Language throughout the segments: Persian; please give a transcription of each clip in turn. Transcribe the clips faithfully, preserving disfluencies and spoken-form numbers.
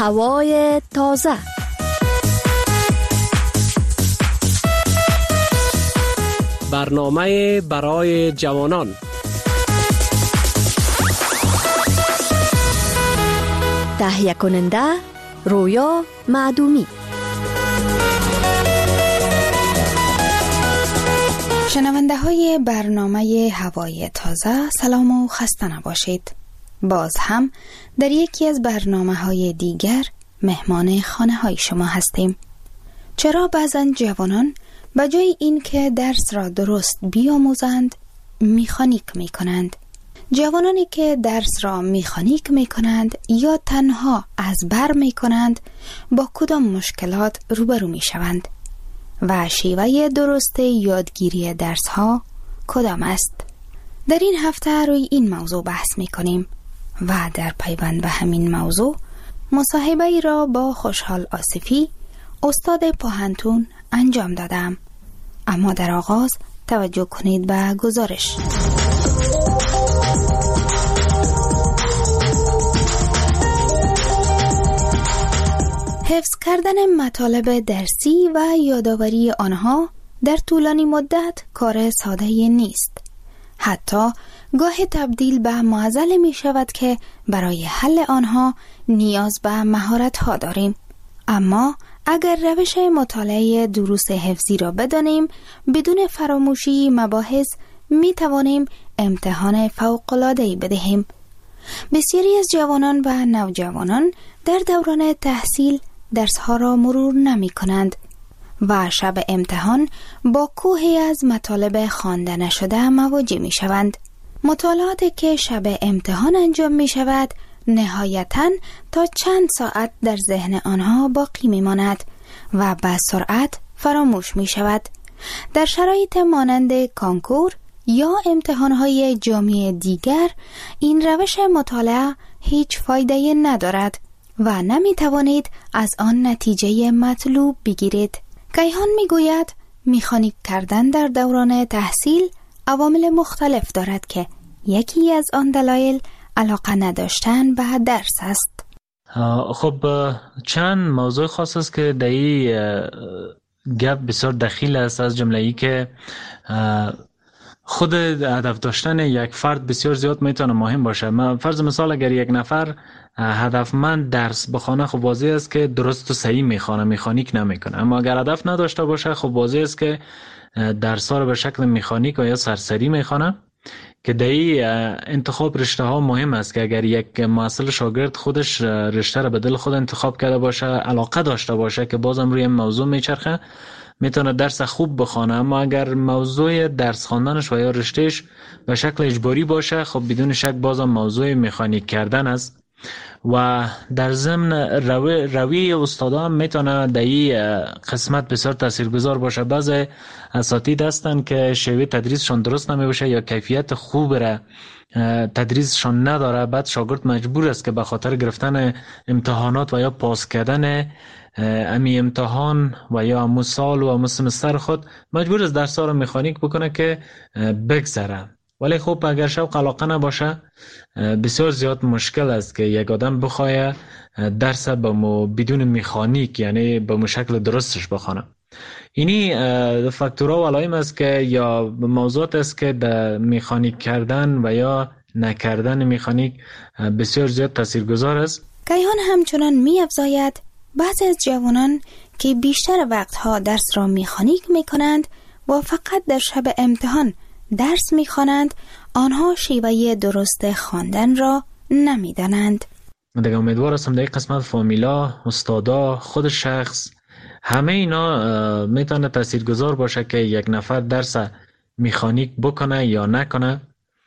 هوای تازه. برنامه برای جوانان. تهیه کننده رویا معدومی. شنونده های برنامه هوای تازه، سلام و خسته نباشید. باز هم در یکی از برنامه های دیگر مهمان خانه های شما هستیم. چرا بعضن جوانان به جای این که درس را درست بیاموزند میخانیک می کنند؟ جوانانی که درس را میخانیک می کنند یا تنها از بر می کنند با کدام مشکلات روبرو می شوند؟ و شیوه درست یادگیری درس ها کدام است؟ در این هفته روی این موضوع بحث می کنیم و در پیوند به همین موضوع مصاحبه ای را با خوشحال آصفی، استاد پوهنتون انجام دادم. اما در آغاز توجه کنید به گزارش. حفظ کردن مطالب درسی و یادآوری آنها در طولانی مدت کار ساده نیست. حتی گاه تبدیل به معضل می شود که برای حل آنها نیاز به مهارت ها داریم. اما اگر روش مطالعه دروس حفظی را بدانیم، بدون فراموشی مباحث می توانیم امتحان فوق‌العاده‌ای بدهیم. بسیاری از جوانان و نوجوانان در دوران تحصیل درسها را مرور نمی کنند و شب امتحان با کوهی از مطالب خوانده نشده مواجه می شوند. مطالعاتی که شب امتحان انجام می شود نهایتاً تا چند ساعت در ذهن آنها باقی می ماند و به سرعت فراموش می شود. در شرایط مانند کانکور یا امتحانهای جامعه دیگر این روش مطالعه هیچ فایده ندارد و نمی توانید از آن نتیجه مطلوب بگیرید. کیهان می گوید میخانیک کردن در دوران تحصیل عوامل مختلف دارد که یکی از آن دلایل علاقه نداشتن به درس است. خب چند موضوع خاص است که در این گپ بسیار دخیل است، از جمله ای که خود هدف داشتن یک فرد بسیار زیاد میتونه مهم باشه. من فرض مثال اگر یک نفر هدفمند درس بخونه، خب واضح است که درست و صحیح میخونه، میخانیک نمیکنه. اما اگر هدف نداشته باشه، خب واضح است که درس ها رو به شکل میخانیک و یا سرسری میخونه. که در این انتخاب رشته ها مهم است که اگر یک محصل شاگرد خودش رشته را به دل خود انتخاب کرده باشه، علاقه داشته باشه که بازم روی موضوع میچرخه، میتونه درس خوب بخونه. اما اگر موضوع درس خواندنش و یا رشتهش به شکل اجباری باشه، خب بدون شک بازم موضوع مکانیک کردن است. و در ضمن روی روی استادا هم میتونه در این قسمت بسیار تاثیرگذار باشه. بعضی اساتید هستن که شیوه تدریسشون درست نمیشه یا کیفیت خوب را تدریسشون نداره، بعد شاگرد مجبور است که به خاطر گرفتن امتحانات و یا پاس کردن امی امتحان و یا امو سال و امو سمستر خود مجبور است درس ها رو مکانیک بکنه که بگذره. ولی خب اگر شوق علاقه نباشه، بسیار زیاد مشکل است که یک آدم بخواه درس با بدون مکانیک، یعنی با مشکل درستش بخونه. اینی فاکتورها و علائم است که یا موضوعات است که در مکانیک کردن و یا نکردن مکانیک بسیار زیاد تاثیرگذار است. کیهان همچنان می افزاید بعضی از جوانان که بیشتر وقتها درس را مکانیک می کنند و فقط در شب امتحان درس می خوانند، آنها شیوه درست خواندن را نمی دانند. من دیگه امیدوار هستم در این قسمت فامیلا، استادا، خود شخص، همه اینا میتونه تاثیرگذار باشه که یک نفر درس مکانیک بکنه یا نکنه.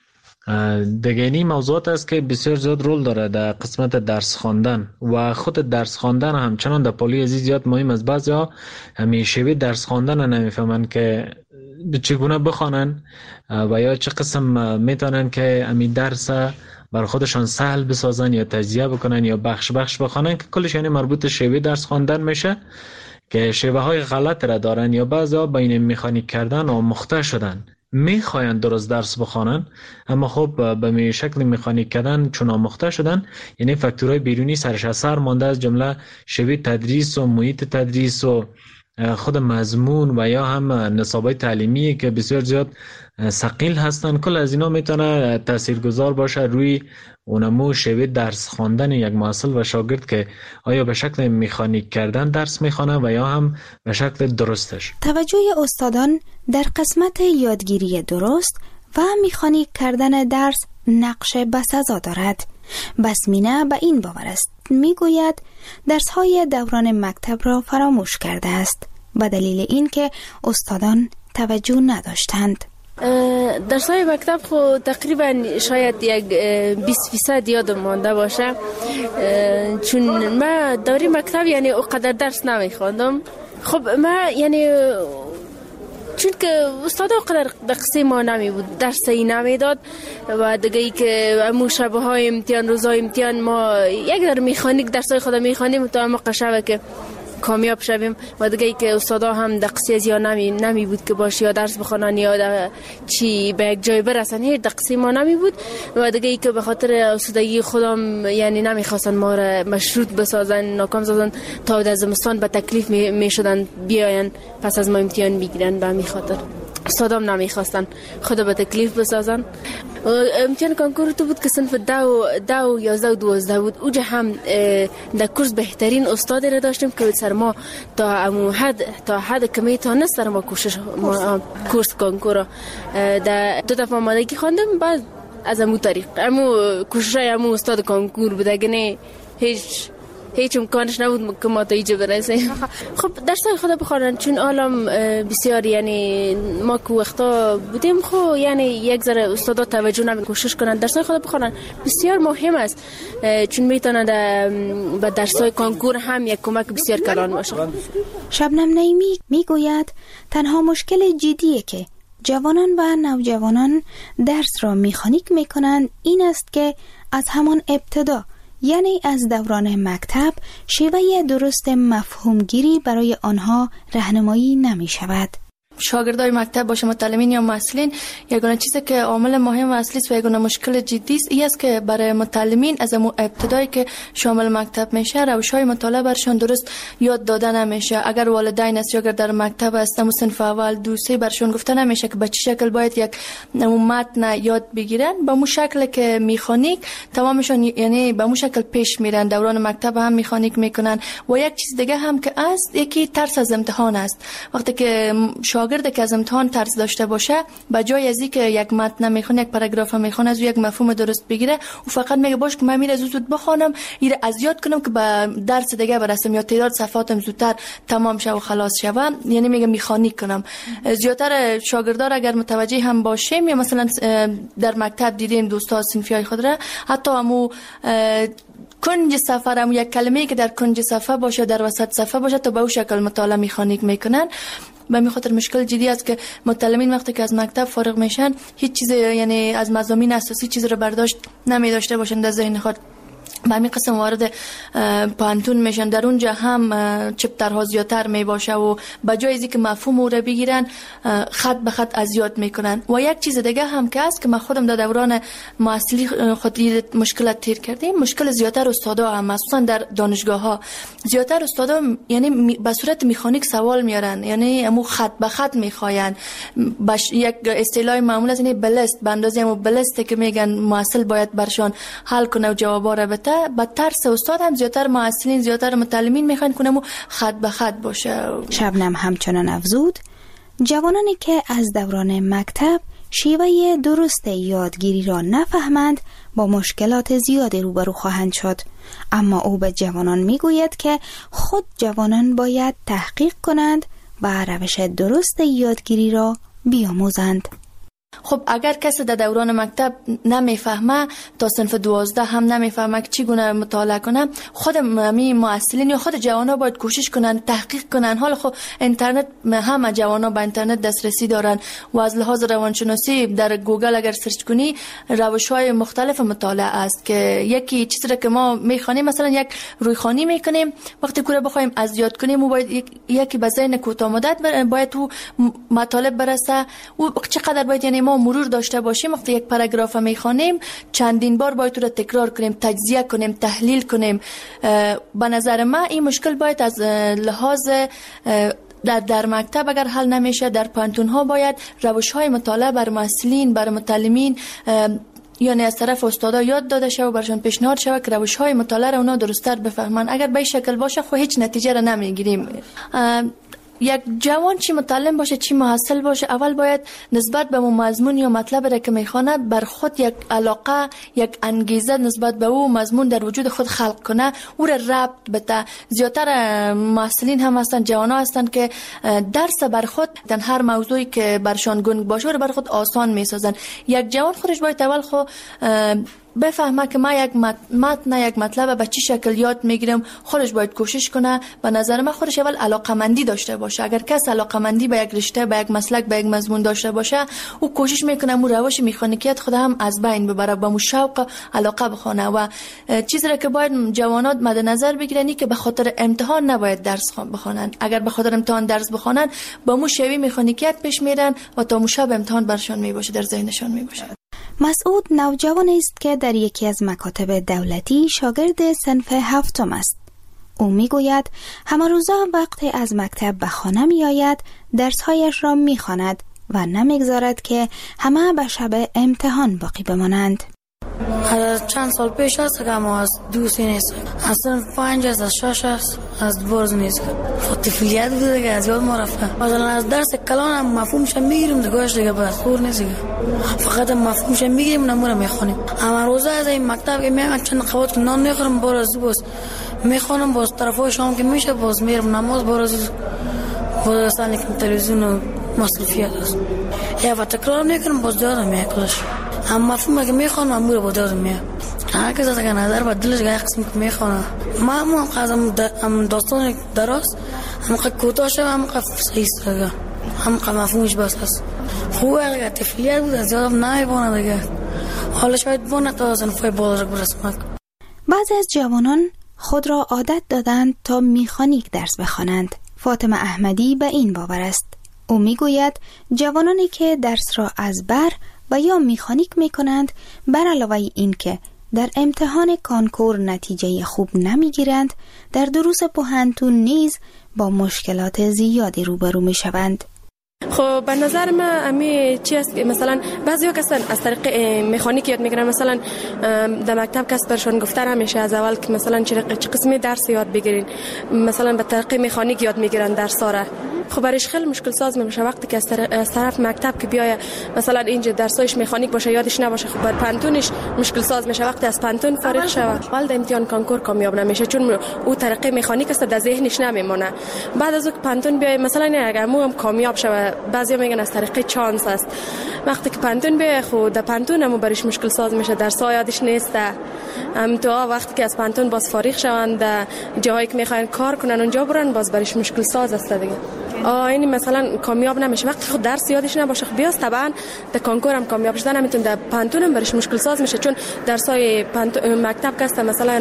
دیگه این موضوعات است که بسیار زیاد رول داره در قسمت درس خواندن و خود درس خواندن همچنان در پالی عزیز زیاد مهم است. بعضیا همین شیوه درس خواندن نمیفهمن که چگونه بخوانن و یا چه قسم میتونن که همین درس بر خودشان سهل بسازن یا تجزیه بکنن یا بخش بخش بخوانن، که کلش یعنی مربوط شیوه درس خواندن میشه که شیوه های غلط را دارن یا بعضا بین مکانیک کردن و مخته شدن میخواین درست درس بخوانن، اما خب به می شکل مکانیک کردن چون آموخته شدن، یعنی فاکتورهای بیرونی سرش اثر مانده، از جمله شیوه تدریس و محیط تدریس و خود مضمون و یا هم نصابای تعلیمی که بسیار زیاد ثقیل هستن. کل از اینا میتونه تاثیرگذار باشه روی اونمو شیوه درس خواندن یک محصل و شاگرد که آیا به شکل مکانیک کردن درس میخوانه و یا هم به شکل درستش. توجه استادان در قسمت یادگیری درست و مکانیک کردن درس نقش بسزا دارد. بسمینه به این باور است، میگوید درس‌های دوران مکتب را فراموش کرده است به دلیل اینکه استادان توجه نداشتند. درس‌های مکتب خو تقریبا شاید یک بیست فیصد یادم مانده باشه، چون من دوره مکتب یعنی اونقدر درس نمیخواندم. خب من یعنی چون که استاد اونقدر دقیقه ما نمی بود، درسی نمی داد و دیگه ای که امو شبه های امتحان روزای امتحان ما یک در میخانیک درسای خود میخوانیم تا اما قشبه که کامیاب شویم و دیگه ای که استادا هم دقیقه زیاد نمی نمی بود که باشه یا درس بخونن یا چی به یک جای برسن، هیچ دقیقه ما نمی بود و دیگه ای که به خاطر استادگی خودم یعنی نمیخواستن ما را مشروط بسازن، ناکام سازن تا در زمستان به تکلیف می, می شدن بیاین پس از ما امتحان بگیرن. به همین خاطر استادام نمیخواستن خود به تکلیف بسازن. امتحان کنکور تو بود که صنف دو دو یازده و دوازده بود. اوجا هم در کورس بهترین استاد را داشتیم که سر ما تا امو حد تا حد کمی تا نست سر ما کوشش ما کورس کنکور در دو دفعه آمادگی خواندم. بعد از امو طریق امو کوشش امو استاد کنکور بود، اگه نه هیچ هیچ امکانش نبود که ما تا اینجا برسیم. خب درسای خود بخوانن چون عالم بسیار یعنی ما که وقتا بودیم خب یعنی یک ذره استادا توجه نمی کوشش کنن درسای خود بخوانن بسیار مهم است، چون میتونه به درسای کنکور هم یک کمک بسیار کلان باشه. شبنم نعیمی میگوید تنها مشکل جدیه که جوانان و نوجوانان درس را مکانیک میکنند این است که از همان ابتدا یعنی از دوران مکتب شیوه درست مفهومگیری برای آنها راهنمایی نمی شود. شاگردای مکتب باشه متعلمین یا محصلین، یگانه چیزی که عامل مهم و اصلی است و یگانه مشکل جدی است این است که برای متعلمین از ابتدایی که شامل مکتب میشه روش‌های مطالعه برشان درست یاد داده نمیشه. اگر والدین است یا اگر در مکتب هستن صنف اول دو سه برشان گفته نمیشه که به چه شکل باید یک متن یاد بگیرن، به مو شکل که مکانیک تمامشون یعنی به مو شکل پیش میرن. دوران مکتب هم مکانیک میکنن. و یک چیز دیگه هم که است یکی ترس از امتحان است. وقتی که شاگرد که از امتحان ترس داشته باشه به جای از اینکه یک متن میخونه یک پاراگراف میخونه از یک مفهوم درست بگیره و فقط میگه باش که من میره زود زود بخونم ایره از یاد کنم که به درس دیگه برسم یا تعداد صفحاتم زودتر تمام شه و خلاص شوم، یعنی میگه مکانیک کنم. زیاتر شاگردان اگر متوجه هم باشیم یا مثلا در مکتب دیدیم دوستا صنفیای خود را حتی همو کنج صفحه هم یک کلمه‌ای که در کنج صفحه باشه در وسط صفحه باشه تا به اون شکل مطالعه مکانیک میکنن. به می خاطر مشکل جدی است که متعلمین وقتی که از مکتب فارغ میشن هیچ چیز یعنی از مضامین اساسی چیز رو برداشت نمی داشته باشن در ذهن خود. به همین قسم وارد پانتون میشن، در اونجا هم چپترها زیادتر می باشه و به جای از اینکه مفهوم او رو بگیرن خط به خط از یاد میکنن. و یک چیز دیگه هم که است که من خودم در دوران محصلی خود مشکلات تیر کردیم، مشکل زیادتر استادا هم مخصوصا در دانشگاه ها زیادتر استادا یعنی به صورت مکانیک سوال میارن، یعنی امو خط به خط میخواین. باش یک اصطلاح معمول است یعنی بلست به اندازه امو بلست که میگن محصل باید برشان حل کنه و جوابا رو بده. با ترس استاد هم زیادتر محصلین زیادتر متعلمین میخوان کنم خط به خط باشه. شبنم همچنان افزود جوانانی که از دوران مکتب شیوه درست یادگیری را نفهمند با مشکلات زیادی روبرو خواهند شد، اما او به جوانان میگوید که خود جوانان باید تحقیق کنند و روش درست یادگیری را بیاموزند. خب اگر کسی در دوران مکتب نمیفهمه تا صنف دوازده هم نمیفهمه که چگونه مطالعه کنه، خود می معسلین یا خود جوانا باید کوشش کنن تحقیق کنن. حالا خب اینترنت، همه جوانا به اینترنت دسترسی دارن و از لحاظ روانشناسی در گوگل اگر سرچ کنی روش‌های مختلف مطالعه است که یکی چیزی که ما میخوانیم، مثلا یک رویخوانی میکنیم، وقتی کوره بخوایم از یاد کنیم و باید یکی به ذهن کوتاه مدت باید تو مطالب برسه و چقدر باید یعنی ما مرور داشته باشیم. وقتی یک پاراگراف میخوانیم چندین بار باید تو رو تکرار کنیم، تجزیه کنیم، تحلیل کنیم. به نظر من این مشکل باید از لحاظ در در مکتب اگر حل نمیشه، در پانتون ها باید روش های مطالعه بر معسلین، بر متعلمین یعنی از طرف استادا یاد داده شود و برشان پیشنهاد شود که روش های مطالعه را اونا درست‌تر بفهمن. اگر به این شکل باشه خب هیچ نتیجه را نمیگیریم. یک جوان چی متعلم باشه چی محصل باشه، اول باید نسبت به مضمون یا مطلب را که میخونه بر خود یک علاقه، یک انگیزه نسبت به او مضمون در وجود خود خلق کنه، او را ربط بده. زیادتر محصلین هم هستن، جوانا هستن که درس بر خود در هر موضوعی که برشان گنگ باشه رو بر خود آسان میسازن. یک جوان خودش باید اول خو بفهمه که ما یک متن یک مطلب به چی شکل یاد میگیرم، خودش باید کوشش کنه. به نظر من خودش اول علاقمندی داشته باشه. اگر کس علاقمندی به یک رشته، به یک مسلک، به یک مضمون داشته باشه، او کوشش میکنه مو روش مکانیکیت خود هم از بین ببره، با مو شوق علاقه بخونه. و چیزی را که باید جوانات مد نظر بگیرن که به خاطر امتحان نباید درس بخونن. اگر به خاطر امتحان درس بخونن با مو شوی مکانیکیت پیش میرن و تا مو شب امتحان برشان میباشه، در ذهنشان میباشه. مسعود نوجوان است که در یکی از مکاتب دولتی شاگرد صنف هفتم است. او میگوید همه روزا وقتی از مکتب به خانه می آید درسهایش را می خواند و نمیگذارد که همه به شب امتحان باقی بمانند. از چند سال پیش است که ما از دوستی نیست، از صنف پنج است، از شش است، از دورز نیست. طفلیت بوده که از یاد ما رفته. مثلا از درس کلان هم مفهومش میگیریم دیگهش دیگه بس خور نیست، فقط مفهومش میگیریم نمونه میخونیم. اما روزا از این مکتب که میگن چند قوت نان میخورم باز باز میخونم، باز طرفای شام که میشه باز میرم نماز، باز باز سال که تلویزیون و مصرفیات است یا و تکرار میکنم باز یادم میاد. اما مفهوم که میخوانم امور با دادم میاد. هر کس از نظر با دلش یک قسم که میخوانم. ما هم قضم هم داستان درست هم که کوتاه شد هم که صحیح سرگه هم که مفهومش بس است. خوبه اگر طفلیت بود از یادم نمیبونه دیگه. حالا شاید بونه تا صنفای بالا برسم. بعضی از جوانان خود را عادت دادند تا میخانیک درس بخوانند. فاطمه احمدی به این باور است. او میگوید جوانانی که درس را از بر و یا میخانیک میکنند، بر علاوه این که در امتحان کانکور نتیجه خوب نمیگیرند، در دروس پوهنتون نیز با مشکلات زیادی روبرو میشوند. خب به نظر من امی چی است که مثلا بعضیا کسان از طریق مکانیک یاد میگیرن، مثلا در مکتب کس برشون گفته همیشه از اول که مثلا چه قسمی درس یاد بگیرین، مثلا به طریق مکانیک یاد میگیرن درس‌ها را. خب برایش خیلی مشکل ساز میشه وقتی که از طرف مکتب که بیاید مثلا اینجا درسایش مکانیک باشه یادش نباشه، خب بر پانتونش مشکل ساز میشه. وقتی از پانتون فارغ شوه اول در امتحان کانکور کامیاب نمیشه، چون او طریق مکانیک است در ذهنش نمیمونه. بعد از اون پانتون بیاید مثلا اگر مو هم کامیاب شوه، بعضیا میگن از طریق چانس است. وقتی که پانتون بیاید خود در پانتون هم برایش مشکل ساز میشه، درس‌ها یادش نیست. ام تو وقتی که از پانتون باز فارغ شوند در جایی که میخواین کار کنن اونجا برن، باز برایش مشکل ساز است دیگه. آه اینی مثلا کامیاب نمیشه وقتی خود درس یادش نباشه. خب بیاست طبعا در کانکور هم کامیاب شدن نمیتونه، در پانتون هم برش مشکل ساز میشه، چون درسای مکتب کسته مثلا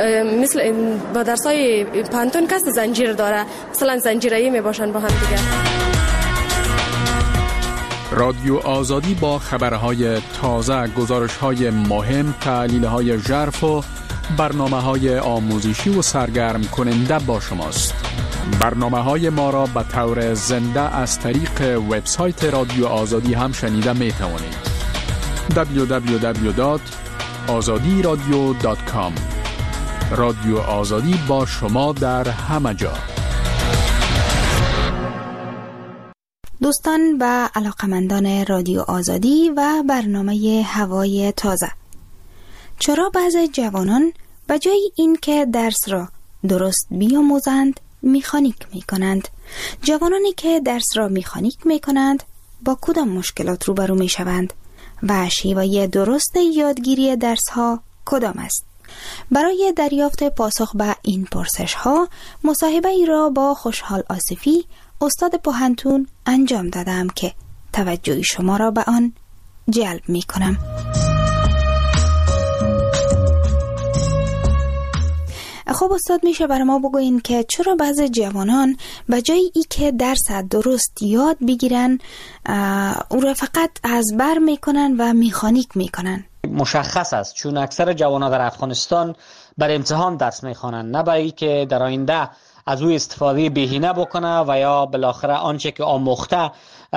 مثل با درسای پانتون کسته زنجیر داره، مثلا زنجیره‌ای میباشن با هم دیگه. رادیو آزادی با خبرهای تازه، گزارش‌های مهم، تحلیل‌های ژرف و برنامه‌های آموزشی و سرگرم کننده با شماست. برنامه‌های ما را به طور زنده از طریق وبسایت رادیو آزادی هم شنیده می توانید. دبلیو دبلیو دبلیو دات آزادی رادیو دات کام. رادیو آزادی با شما در همه جا. دوستان و علاقمندان رادیو آزادی و برنامه هوای تازه، چرا بعضی جوانان به جای این که درس را درست بیاموزند میخانیک می کنند؟ جوانانی که درس را میخانیک می کنند با کدام مشکلات روبرو می شوند و شیوه درست یادگیری درس ها کدام است؟ برای دریافت پاسخ به این پرسش ها مصاحبه ای را با خوشحال آصفی استاد پوهنتون انجام دادم که توجه شما را به آن جلب می کنم. خب استاد، میشه برای ما بگوین که چرا بعضی جوانان به جای ای که درس درست یاد بگیرن او را فقط از بر میکنن و میخانیک میکنن؟ مشخص است، چون اکثر جوانان در افغانستان بر امتحان درس میخوانند، نه برای که در آینده از او استفاده بهینه بکنه و یا بالاخره آنچه که آموخته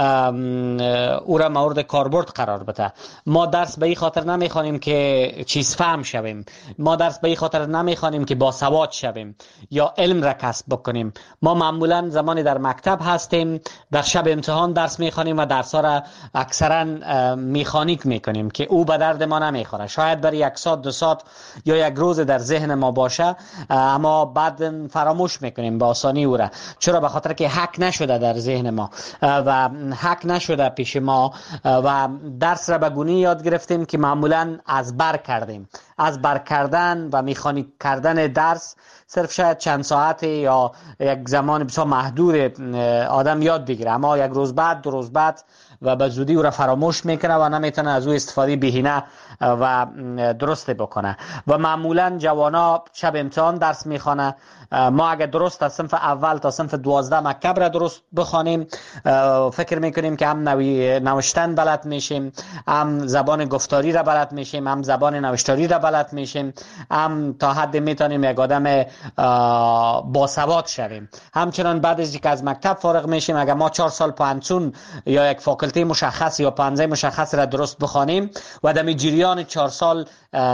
او را مورد کاربرد قرار بده. ما درس به این خاطر نمیخوانیم که چیز فهم شویم، ما درس به این خاطر نمیخوانیم که باسواد شویم یا علم را کسب بکنیم. ما معمولا زمانی در مکتب هستیم در شب امتحان درس میخوانیم و درس ها را اکثرا میخانیک میکنیم که او به درد ما نمیخوره. شاید برای یک ساعت دو ساعت یا یک روز در ذهن ما باشه، اما بعد فراموش میکنیم به آسانی او را. چرا؟ به خاطر که حک نشده در ذهن ما و حک نشده پیش ما و درس را به گونه‌ای یاد گرفتیم که معمولا از بر کردیم. از بر کردن و میخانیک کردن درس صرف شاید چند ساعت یا یک زمان بسیار محدود آدم یاد بگیره، اما یک روز بعد دو روز بعد و به زودی او را فراموش میکنه و نمیتونه از او استفاده بهینه و درست بکنه. و معمولا جوانا شب امتحان درس میخوانه. ما اگر درست از صنف اول تا صنف دوازده مکتب را درست بخوانیم، فکر میکنیم که هم نوی نوشتن بلد میشیم، هم زبان گفتاری را بلد میشیم، هم زبان نوشتاری را بلد میشیم، هم تا حد میتونیم یک آدم باسواد شویم. همچنان بعد از اینکه از مکتب فارغ میشیم، اگر ما چهار سال پانتون یا یک فاکولته مشخص یا پانزه مشخص را درست بخوانیم و در جریان چهار سال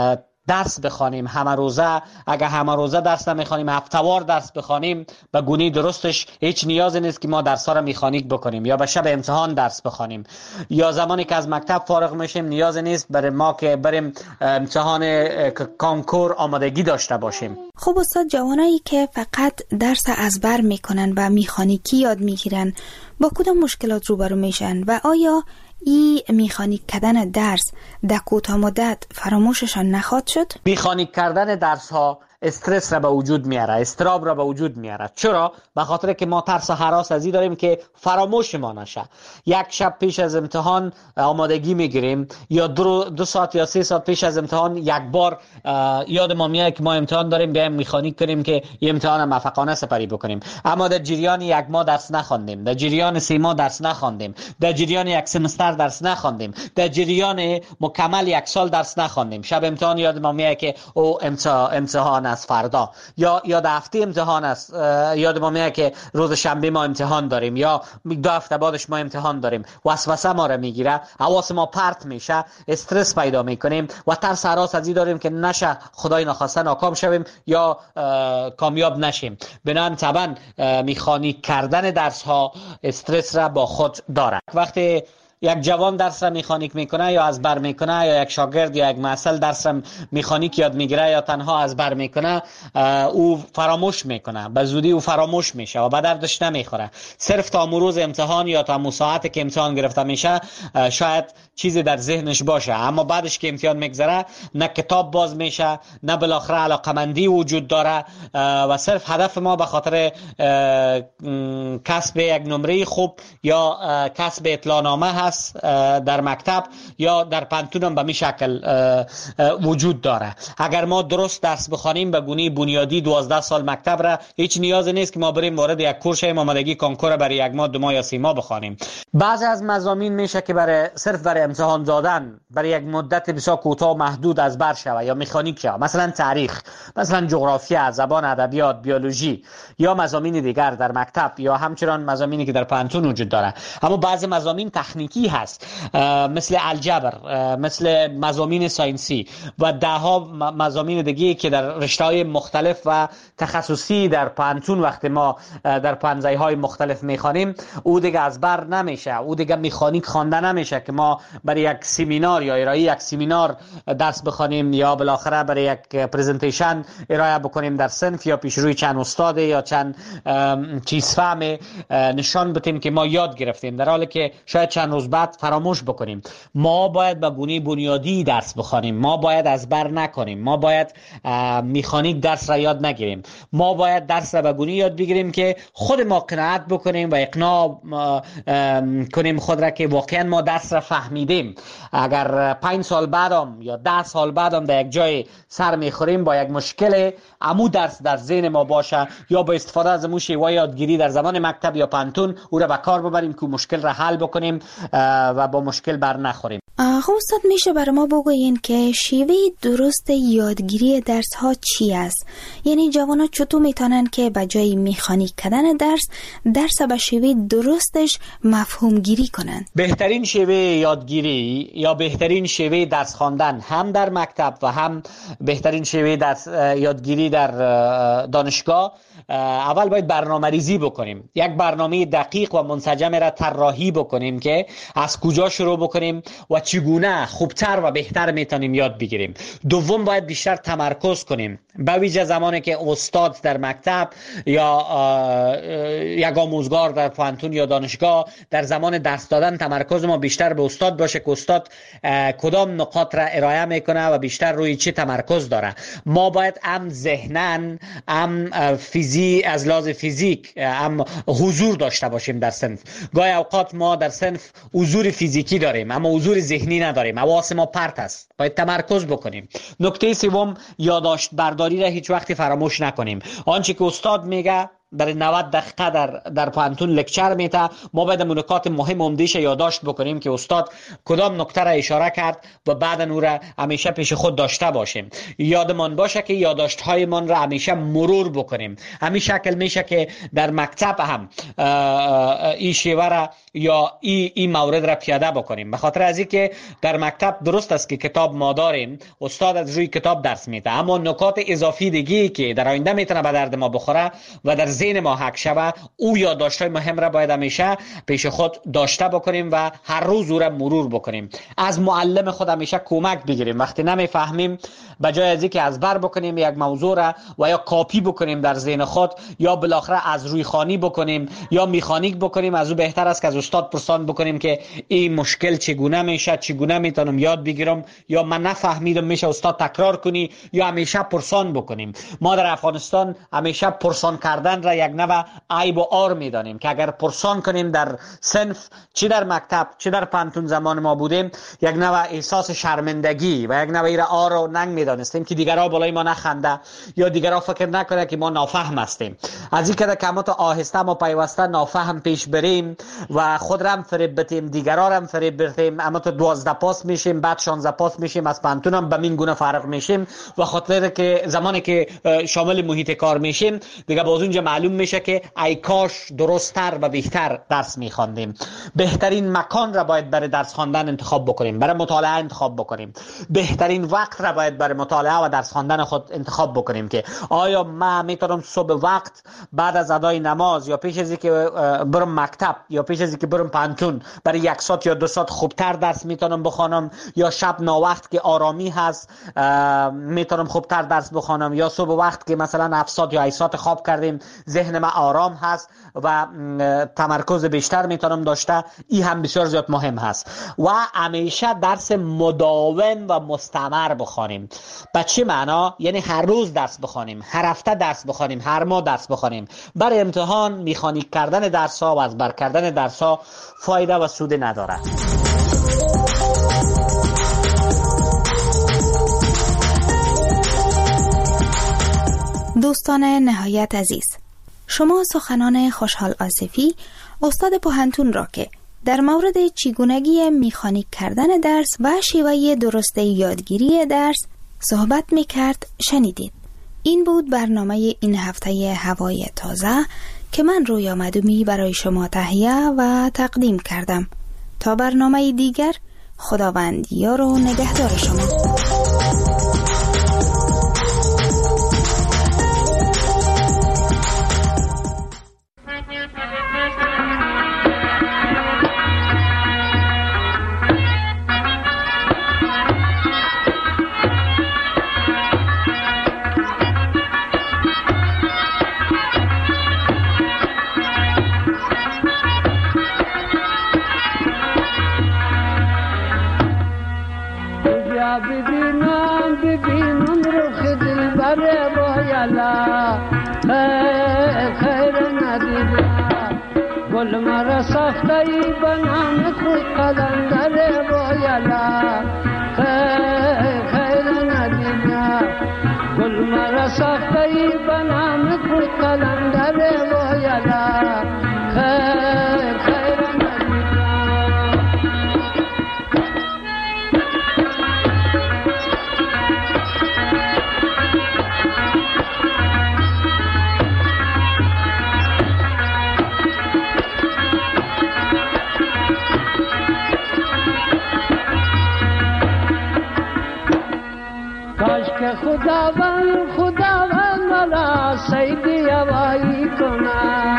درس بخوانیم همه روزه، اگر همه روزه درس نمیخوانیم هفته‌وار درس بخوانیم، به گونه درستش هیچ نیازی نیست که ما درس‌ها را میخانیک بکنیم یا به شب امتحان درس بخوانیم. یا زمانی که از مکتب فارغ میشیم نیازی نیست برای ما که بریم امتحان کانکور آمادگی داشته باشیم. خب استاد، جوانایی که فقط درس از بر میکنن و میخانیکی یاد میگیرن با کدام مشکلات روبرو میشن و آیا ای میخانیک کردن درس در کوتاه مدت فراموششان نخواهد شد؟ میخانیک کردن درس ها استرس را به وجود میاره، استراب را به وجود میاره. چرا؟ به خاطر که ما ترس و هراس از این داریم که فراموش ما نشه. یک شب پیش از امتحان آمادگی میگیریم یا دو, دو ساعت یا سه ساعت پیش از امتحان یک بار یاد ما میاد که ما امتحان داریم، بیایم میخانیک کنیم که این امتحان موفقانه سپری بکنیم. اما در جریان یک ماه درس نخواندیم، در جریان سه ماه درس نخواندیم، در جریان یک سمستر درس نخواندیم، در جریان مکمل یک سال درس نخواندیم. شب امتحان یاد ما میاد که او امتحان از فردا یا یا هفته امتحان است، یاد ما میاد که روز شنبه ما امتحان داریم یا دو هفته بعدش ما امتحان داریم. وسوسه ما رو میگیره، حواس ما پرت میشه، استرس پیدا میکنیم و ترس هراس از این داریم که نشه خدای نخواسته ناکام شویم یا کامیاب نشیم. بنابراین طبعا میخانیک کردن درس ها استرس را با خود داره. وقتی یک جوان درس را میخانیک میکنه یا از بر میکنه یا یک شاگرد یا یک محصل درس را میخانیک یاد میگیره یا تنها از بر میکنه، او فراموش میکنه، به زودی او فراموش میشه و به دردش نمیخوره. صرف تا روز امتحان یا تا ساعتی که امتحان گرفته میشه شاید چیزی در ذهنش باشه، اما بعدش که امتحان میگذره نه کتاب باز میشه، نه بالاخره علاقمندی وجود داره و صرف هدف ما به خاطر کسب یک نمره خوب یا کسب اطلاعنامه هست در مکتب یا در پانتون به می شکل وجود داره. اگر ما درست درس بخوانیم به گونه بنیادی دوازده سال مکتب را، هیچ نیازی نیست که ما بریم وارد یک کورس آمادگی کنکور برای یک ماه دو ماه یا سه ماه بخوانیم. بعضی از مضامین میشه که برای صرف برای امتحان دادن برای یک مدت بسیار کوتاه محدود از بر شوه یا مکانیک شوه، مثلا تاریخ، مثلا جغرافیا، زبان، ادبیات، بیولوژی یا مضامین دیگر در مکتب یا همچنان مضامینی که در پانتون وجود داره. اما بعضی مضامین تکنیکی اساسی هست، مثل الجبر، مثل مضامین ساینسی و ده ها مضامین دیگه که در رشته‌های مختلف و تخصصی در پانتون وقتی ما در پانزای‌های مختلف میخوانیم، او دیگه از بر نمیشه، او دیگه مکانیک خوانده نمیشه که ما برای یک سمینار یا ارائه یک سمینار درس بخوانیم یا بالاخره برای یک پرزنتیشن ارائه بکنیم در صنف یا پیش روی چند استاد یا چند چیز فهم نشان بدیم که ما یاد گرفتیم، در حالی که شاید چند روز بعد فراموش بکنیم. ما باید به گونه بنیادی درس بخوانیم، ما باید از بر نکنیم، ما باید مکانیک درس را یاد نگیریم، ما باید درس را به گونه یاد بگیریم که خود ما قناعت بکنیم و اقناع کنیم خود را که واقعا ما درس را فهمیدیم. اگر پنج سال بعدم یا ده سال بعدم در یک جای سر میخوریم با یک مشکل، عمو درس در ذهن ما باشه یا با استفاده از امو شیوه یادگیری در زمان مکتب یا پانتون او را به کار ببریم که مشکل را حل بکنیم و با مشکل بر نخوریم. آقا استاد میشه برای ما بگوین که شیوه درست یادگیری درس ها چی است؟ یعنی جوان ها چطور میتونن که به جای مکانیک کردن درس درس به شیوه درستش مفهوم گیری کنن؟ بهترین شیوه یادگیری یا بهترین شیوه درس خواندن هم در مکتب و هم بهترین شیوه درس یادگیری در دانشگاه، اول باید برنامه ریزی بکنیم، یک برنامه دقیق و منسجم را طراحی بکنیم که از کجا شروع بکنیم و چگونه خوبتر و بهتر میتونیم یاد بگیریم. دوم باید بیشتر تمرکز کنیم، به ویژه زمانی که استاد در مکتب یا یک آموزگار در پانتون یا دانشگاه در زمان درس دادن تمرکز ما بیشتر به استاد باشه که استاد کدام نقاط را ارائه میکنه و بیشتر روی چه تمرکز داره. ما باید هم ذهنن هم فیزی از لحاظ فیزیک هم حضور داشته باشیم در صنف. گاهی اوقات ما در صنف حضور فیزیکی داریم اما حضور ذهنی نداریم، حواس ما پرت است، باید تمرکز بکنیم. نکته سوم، یادداشت برداری را هیچ وقتی فراموش نکنیم. آنچه که استاد میگه در نود دقیقه در در پانتون لکچر میته، ما باید نکات مهم عمده‌اش یادداشت بکنیم که استاد کدام نکته را اشاره کرد و بعد اون را همیشه پیش خود داشته باشیم. یادمان باشه که یادداشت هایمان را همیشه مرور بکنیم. همین شکل میشه که در مکتب هم این شیوه را یا این این مورد را پیاده بکنیم. به خاطر از اینکه در مکتب درست است که کتاب ما داریم، استاد از روی کتاب درس میده، اما نکات اضافی دیگه که در آینده میتونه به درد ما بخوره و در ذهن ما حک شوه، او یادداشت‌های مهم را باید همیشه پیش خود داشته بکنیم و هر روز او را مرور بکنیم. از معلم خود همیشه کمک بگیریم. وقتی نمیفهمیم، به جای از اینکه از بر بکنیم یک موضوع را و یا کاپی بکنیم در ذهن خود یا بالاخره از روی خوانی بکنیم یا مکانیک بکنیم، از او بهتر است که از استاد پرسان بکنیم که این مشکل چگونه میشه، چگونه میتونم یاد بگیرم، یا من نفهمیدم میشه استاد تکرار کنی، یا همیشه پرسان بکنیم. ما در افغانستان همیشه پرسان کردن را یک نوع عیب و عار میدانیم که اگر پرسان کنیم در صنف، چه در مکتب چه در پانتون زمان ما بودیم، یک نوع احساس شرمندگی و یک نوع ایره عار و ننگ میدانستیم که دیگرها بالای ما نخنده یا دیگرها فکر نکنه که ما نافهم هستیم. از این که کمات آهسته ما پیوسته نافهم پیش بریم و خود را هم فریب بدیم، دیگرها را هم فریب بدیم، اما تو دوازده پاس میشیم، بعد شانزده پاس میشیم، از پانتون هم به این گونه فرق میشیم و خاطر که زمانی که شامل محیط کار میشیم دیگه باز اونجا معلوم میشه که ای کاش درست‌تر و بهتر درس می‌خواندیم. بهترین مکان را باید برای درس خواندن انتخاب بکنیم، برای مطالعه انتخاب بکنیم. بهترین وقت را باید برای مطالعه و درس خواندن خود انتخاب بکنیم که آیا من میتونم صبح وقت بعد از ادای نماز یا پیش از اینکه برم مکتب یا پیش از اینکه برم پانتون برای یک ساعت یا دو ساعت خوبتر درس میتونم بخوانم، یا شب ناوقت که آرامی هست میتونم خوبتر درس بخوانم، یا صبح وقت که مثلا هفت ساعت یا هشت ساعت خواب کردیم ذهن ما آرام هست و تمرکز بیشتر میتونم داشته. این هم بسیار زیاد مهم هست. و همیشه درس مداوم و مستمر بخوانیم. به چه معنا؟ یعنی هر روز درس بخوانیم، هر هفته درس بخوانیم، هر ماه درس بخوانیم. برای امتحان مکانیک کردن درس ها و از بر کردن درس ها فایده و سود نداره. دوستان نهایت عزیز، شما سخنان خوشحال آصفی استاد پانتون را که در مورد چگونگی مکانیک کردن درس و شیوه درست یادگیری درس صحبت میکرد شنیدید. این بود برنامه این هفته هوای تازه که من رویا مدومی برای شما تهیه و تقدیم کردم. تا برنامه دیگر، خداوند یار و نگهدار شما. ببینم ببینم رخ دلبر بایلا خیر ندیدم گل مرا ساخته ای بنام خود قلندر بایلا خیر ندیدم گل مرا ساخته ای بنام خود قلندر بایلا خیر خیر خداوند خداوند ملا سیدی هوایی کنا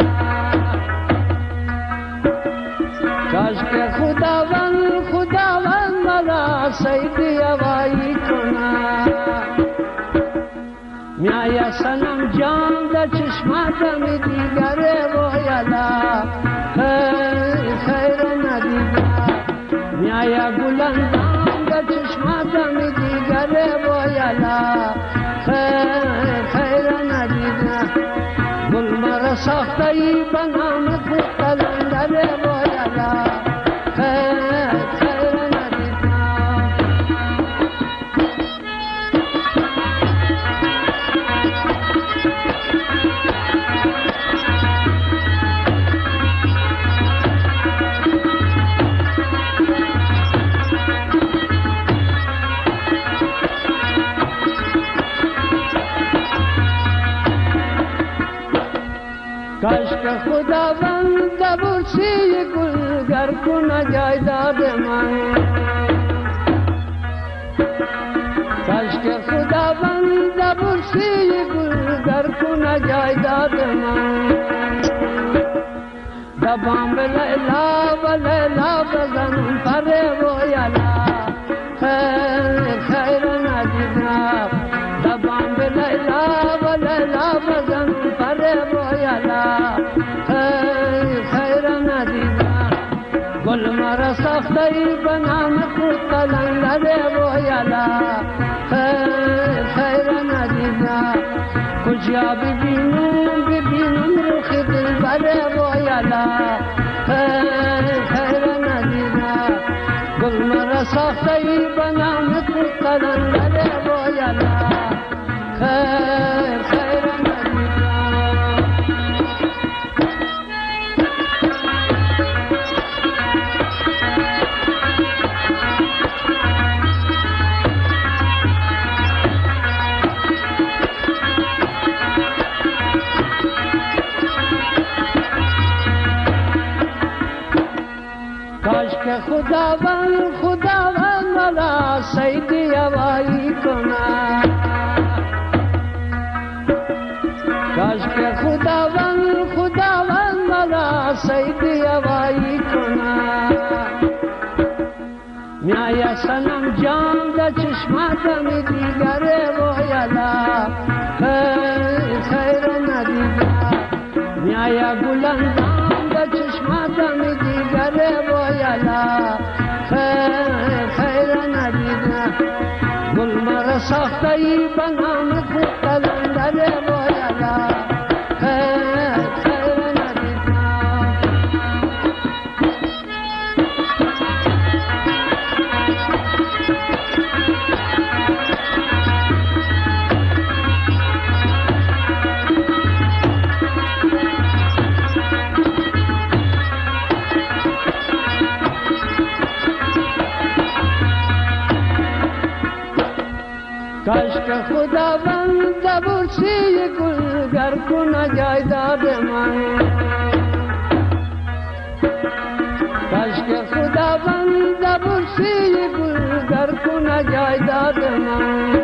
کاش که خداوند خداوند ملا سیدی هوایی کنا میایا سنم جان در چشماتم دیگر رویالا خیر ندیدم میایا گلندام در چشماتم دیگر رویالا خیر خیر ندیدم گل مرا ساخته ای بنام خود قلندر رویالا خیر خیر ندیدم کاش که خداوند برسی گلگر کنه جایداد من کاش که خداوند برسی گلگر کنه جایداد من دبام لیلا و لیلا بزنم پر رویالا خیر خیر ندیدم دبام لیلا و لیلا بزنم پر رویالا خیر خیر ندیدم گل مرا ساخته ای بنام خود قلندر رویالا خیر خیر ندیدم کجا ببینم ببینم رخ دلبر رویالا خیر خیر ندیدم گل مرا ساخته ای بنام خود قلندر رویالا خیر خیر کاش که خداوند خداوند ملا سیدی هوایی کنا کاش که خداوند خداوند ملا سیدی هوایی کنا میایا سنم جان در چشماتم دیگر رویالا خیر خیر ندیدم میایا گلندام در چشماتم دیگر رویالا خیر خیر ندیدم گل مرا ساخته ای بنام خود قلندر رویالا خیر خیر ندیدم کاش که خداوند برسی گلگر کنه جایداد من کاش که خداوند نجای داد من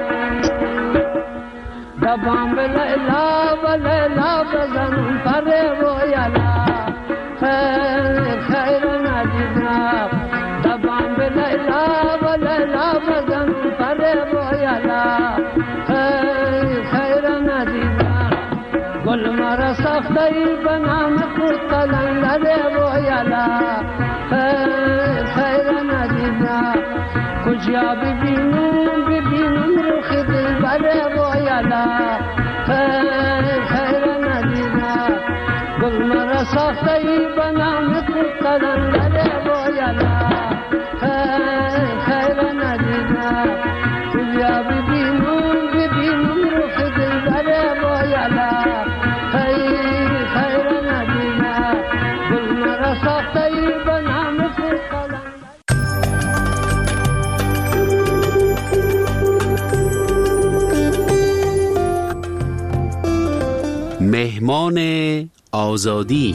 دبام به لیلا و لیلا بزن پر رویالا خیر خیر ندیدم دبام به لیلا و لیلا بزن پر رویالا خیر خیر ندیدم گل مرا ساخته به نام خود قلندر رویالا خیر خیر ندیدم کجا ببینم ببینم روخ دلبر رویالا خیر خیر ندیدم گل مرا ساخته ای به نام خود قلندر رویالا خیر خیر ندیدم کجا ببینم ببینم روخ دلبر رویالا خیر خیر ندیدم گل مرا ساخته ای به نام خود قلندر. مهمان آزادی.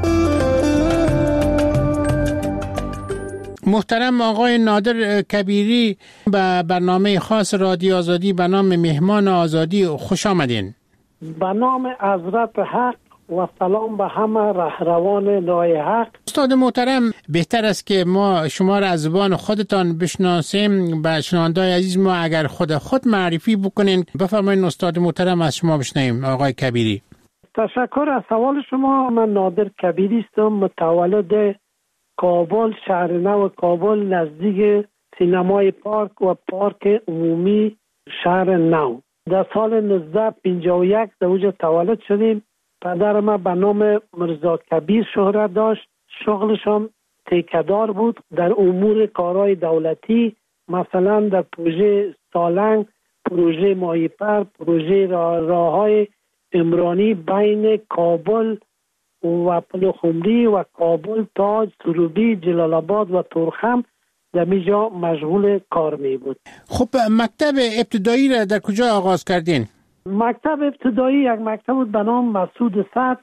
محترم آقای نادر کبیری به برنامه خاص رادیو آزادی به نام مهمان آزادی خوش آمدین. به نام حضرت حق و سلام به همه رهروان راه حق. استاد محترم، بهتر است که ما شما را از زبان خودتان بشناسیم. به شنوندگان عزیز ما اگر خود خود معرفی بکنین بفرمایید. استاد محترم از شما بشنویم. آقای کبیری. تشکر از سوال شما. من نادر کبیری هستم، متولد کابل، شهر نو کابل، نزدیک سینمای پارک و پارک عمومی شهر نو. در سال نوزده پنجاه و یک در اونجا تولد شدیم. پدر ما به نام مرزا کبیر شهرت داشت. شغلش هم تیکه‌دار بود در امور کارهای دولتی، مثلا در پروژه سالنگ، پروژه ماهیپر، پروژه راههای عمرانی بین کابل و پلخمری و کابل، تاج، سروبی، جلال آباد و تورخم در میجا مشغول کار می بود. خب مکتب ابتدایی را در کجا آغاز کردین؟ مکتب ابتدایی یک مکتب بود به نام مسعود سعد.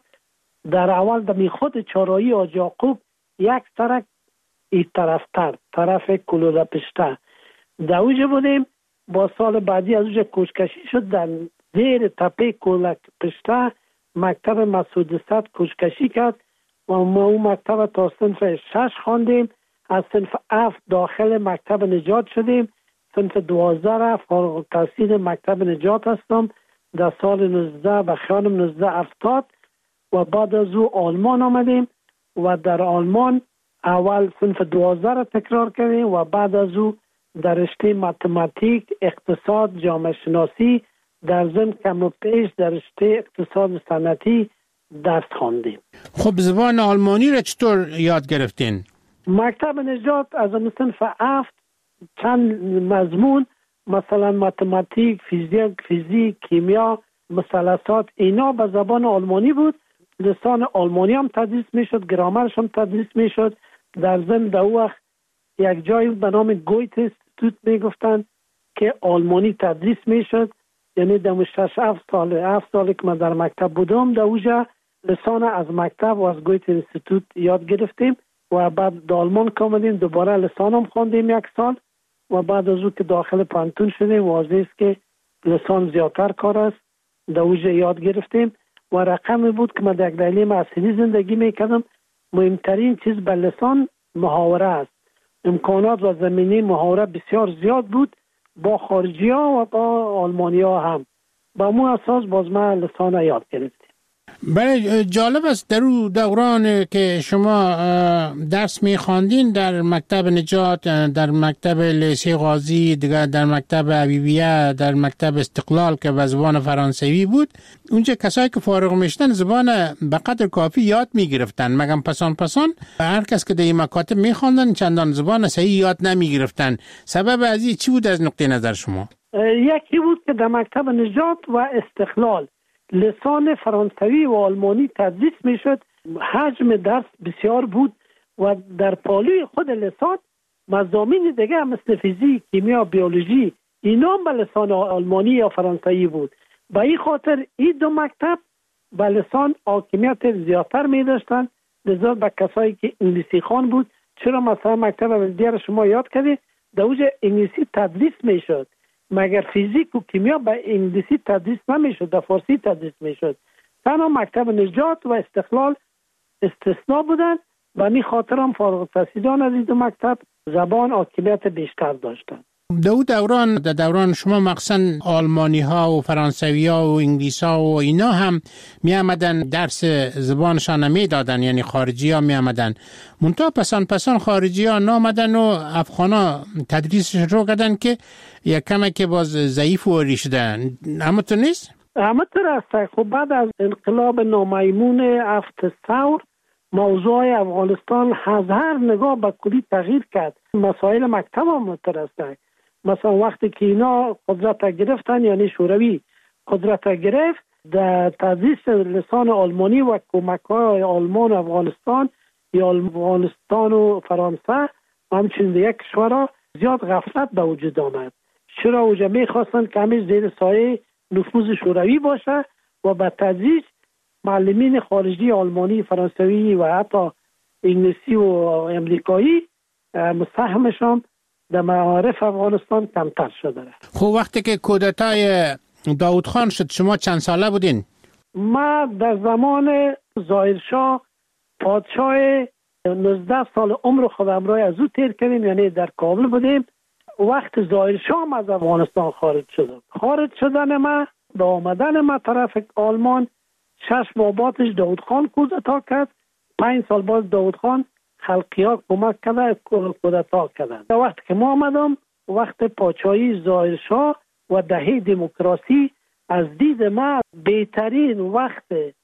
در اول در خود چهارراهی حاج یعقوب یک سرک این طرفتر، طرف کلوله پشته در اوجه بودیم. با سال بعدی از اوجه کوچکشی شد در زیر تپه کلوله پشته مکتب مسعود سعد کوچکشی کرد و ما اون مکتب تا صنف شش خواندیم. از صنف هفت داخل مکتب نجات شدیم. صنف دوازده فارغ التحصیل مکتب نجات هستم در سال نوزده و خانم نوزده هفتاد و بعد از او آلمان آمدیم و در آلمان اول صنف دوازده را تکرار کردیم و بعد از او در رشته متماتیک، اقتصاد، جامعه شناسی در ضمن کم و پیش در رشته اقتصاد صنعتی درس خواندیم. خب زبان آلمانی را چطور یاد گرفتین؟ مکتب نجات از صنف هفت چند مضمون مثلا متماتیک، فیزیک، فیزیک، کیمیا، مثلثات اینا به زبان آلمانی بود. لسان آلمانی هم تدریس میشد، گرامرش هم تدریس میشد. در ضمن در وقت یک جایی به نام گویت استیتوت میگفتن که آلمانی تدریس میشد. یعنی در شش هفت سال هفت سال که من در مکتب بودم در اوجا لسان از مکتب و از گویت استیتوت یاد گرفتیم و بعد در آلمان کامدیم دوباره لسان هم خواندیم یک سال و بعد از او که داخل پانتون شدیم واضح است که لسان زیادتر کار است در اوجا یاد گرفتیم و رقمی بود که من در دلیل معصلی زندگی میکردم. مهمترین چیز به لسان محاوره است. امکانات و زمینه محاوره بسیار زیاد بود با خارجی ها و با آلمانی ها هم. با مو اساس باز من لسان یاد گرفتیم. بله جالب است در اون دوران که شما درس می‌خواندین در مکتب نجات، در مکتب لیسه غازی، دیگر در مکتب حبیبیه، در مکتب استقلال که به زبان فرانسوی بود، اونجا کسایی که فارغ میشدن زبان به قدر کافی یاد میگرفتن، مگم پسان پسان هر کس که در این مکاتب می‌خواندن چندان زبان صحیح یاد نمیگرفتن. سبب از این چی بود از نقطه نظر شما؟ یکی بود که در مکتب نجات و استقلال لسان فرانسوی و آلمانی تدریس میشد. حجم درس بسیار بود و در پالوی خود لسان مضامین دیگه مثل فیزیک، کیمیا، بیولوژی اینا به لسان آلمانی یا فرانسوی بود. به این خاطر این دو مکتب به لسان حاکمیت زیادتر می داشتن، لذا به کسایی که انگلیسی خوان بود. چرا مثلا مکتب ابتدایی شما یاد کردید در اونجا انگلیسی تدریس میشد، مگر فیزیک و کیمیا به انگلیسی تدریس نمیشد، در فارسی تدریس میشد. تنها مکتب نجات و استقلال استثناء بودن و می خاطرم فارغ التحصیلان از این دو مکتب زبان حاکمیت بیشتر داشتند. در دوران در دوران شما مخصوصا آلمانی ها و فرانسوی ها و انگلیس ها و اینا هم می آمدن درس زبانشان می دادن، یعنی خارجی ها می آمدن. منتها پسان پسان خارجی ها نامدن و افغان ها تدریسش رو کردن که یک کمه که باز ضعیف و ریشدن. اما تو نیست؟ اما تو راست. خب بعد از انقلاب نامیمون هفت ثور موضوع افغانستان از هر نگاه به کلی تغییر کرد. مسائل مکتب هم مترسته. مثلا وقتی که اینا قدرت گرفتن، یعنی شوروی قدرت گرفت، در تدریس لسان آلمانی و کمک‌های آلمان و افغانستان یا افغانستان و فرانسه همچنین یک کشورها زیاد غفلت به وجود آمد. چرا اوجا میخواستن که همیشه زیر سایه نفوذ شوروی باشه و به تدریج معلمین خارجی آلمانی، فرانسوی و حتی انگلیسی و امریکایی مساهمشان در معارف افغانستان کمتر شده. خب وقتی که کودتای داود خان شد شما چند ساله بودین؟ ما در زمان ظاهرشاه پادشاه نوزده سال عمر خودم را از او تیر کردیم، یعنی در کابل بودیم. وقت ظاهرشاه از افغانستان خارج شدم. خارج شدن ما به آمدن ما طرف آلمان شش ماه بعدش داود خان کودتا کرد. پنج سال بعد داود خان خلقی ها کمک کرده کودتا کردن. در وقت که ما آمدم وقت پادشاهی ظاهرشاه و دهه دموکراسی از دید ما بهترین وقت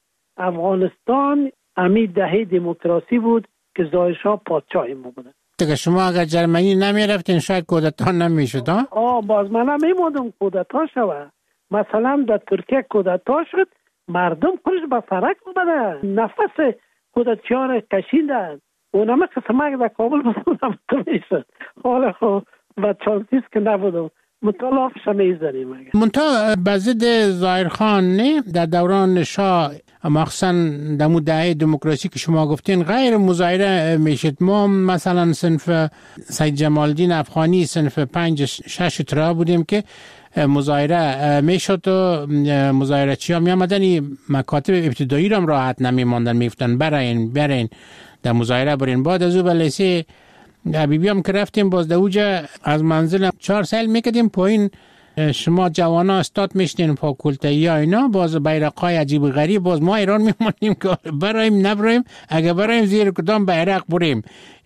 افغانستان همین دهه دموکراسی بود که ظاهرشاه پادشاه ما بود. دیگه شما اگر جرمنی نمی رفتین شاید کودتا نمی شد ها؟ آه باز من نمی مودم کودتا شود. مثلا در ترکیه کودتا شد، مردم خودش به سرک بودن، نفس کودتچیان را کشیدن. اونم قسمه در کابل بودم می شد. حالا خب و چالتیز که نبودم مطالعه شمیزنیم. منتها به ضد ظاهرخان نه در دوران شاه مخصوصا در دهه دموکراسی که شما گفتین غیر مظاهره میشد. ما مثلا صنف سید جمال الدین افغانی صنف پنج شش ترا بودیم که مظاهره میشد و مظاهره چی ها می آمدن مکاتب ابتدایی را هم راحت نمی ماندن، میفتن برین برین در مظاهره برین. بعد از او به لیسه حبیبی هم که رفتیم باز در اوجه از منزل چهار سال میکدیم پایین شما جوانا استاد میشتین فاکولتایی ها اینا باز بیرقای عجیب غریب باز ما ایران میمانیم که برایم نبرایم اگه برایم زیر کدام بیرق بریم.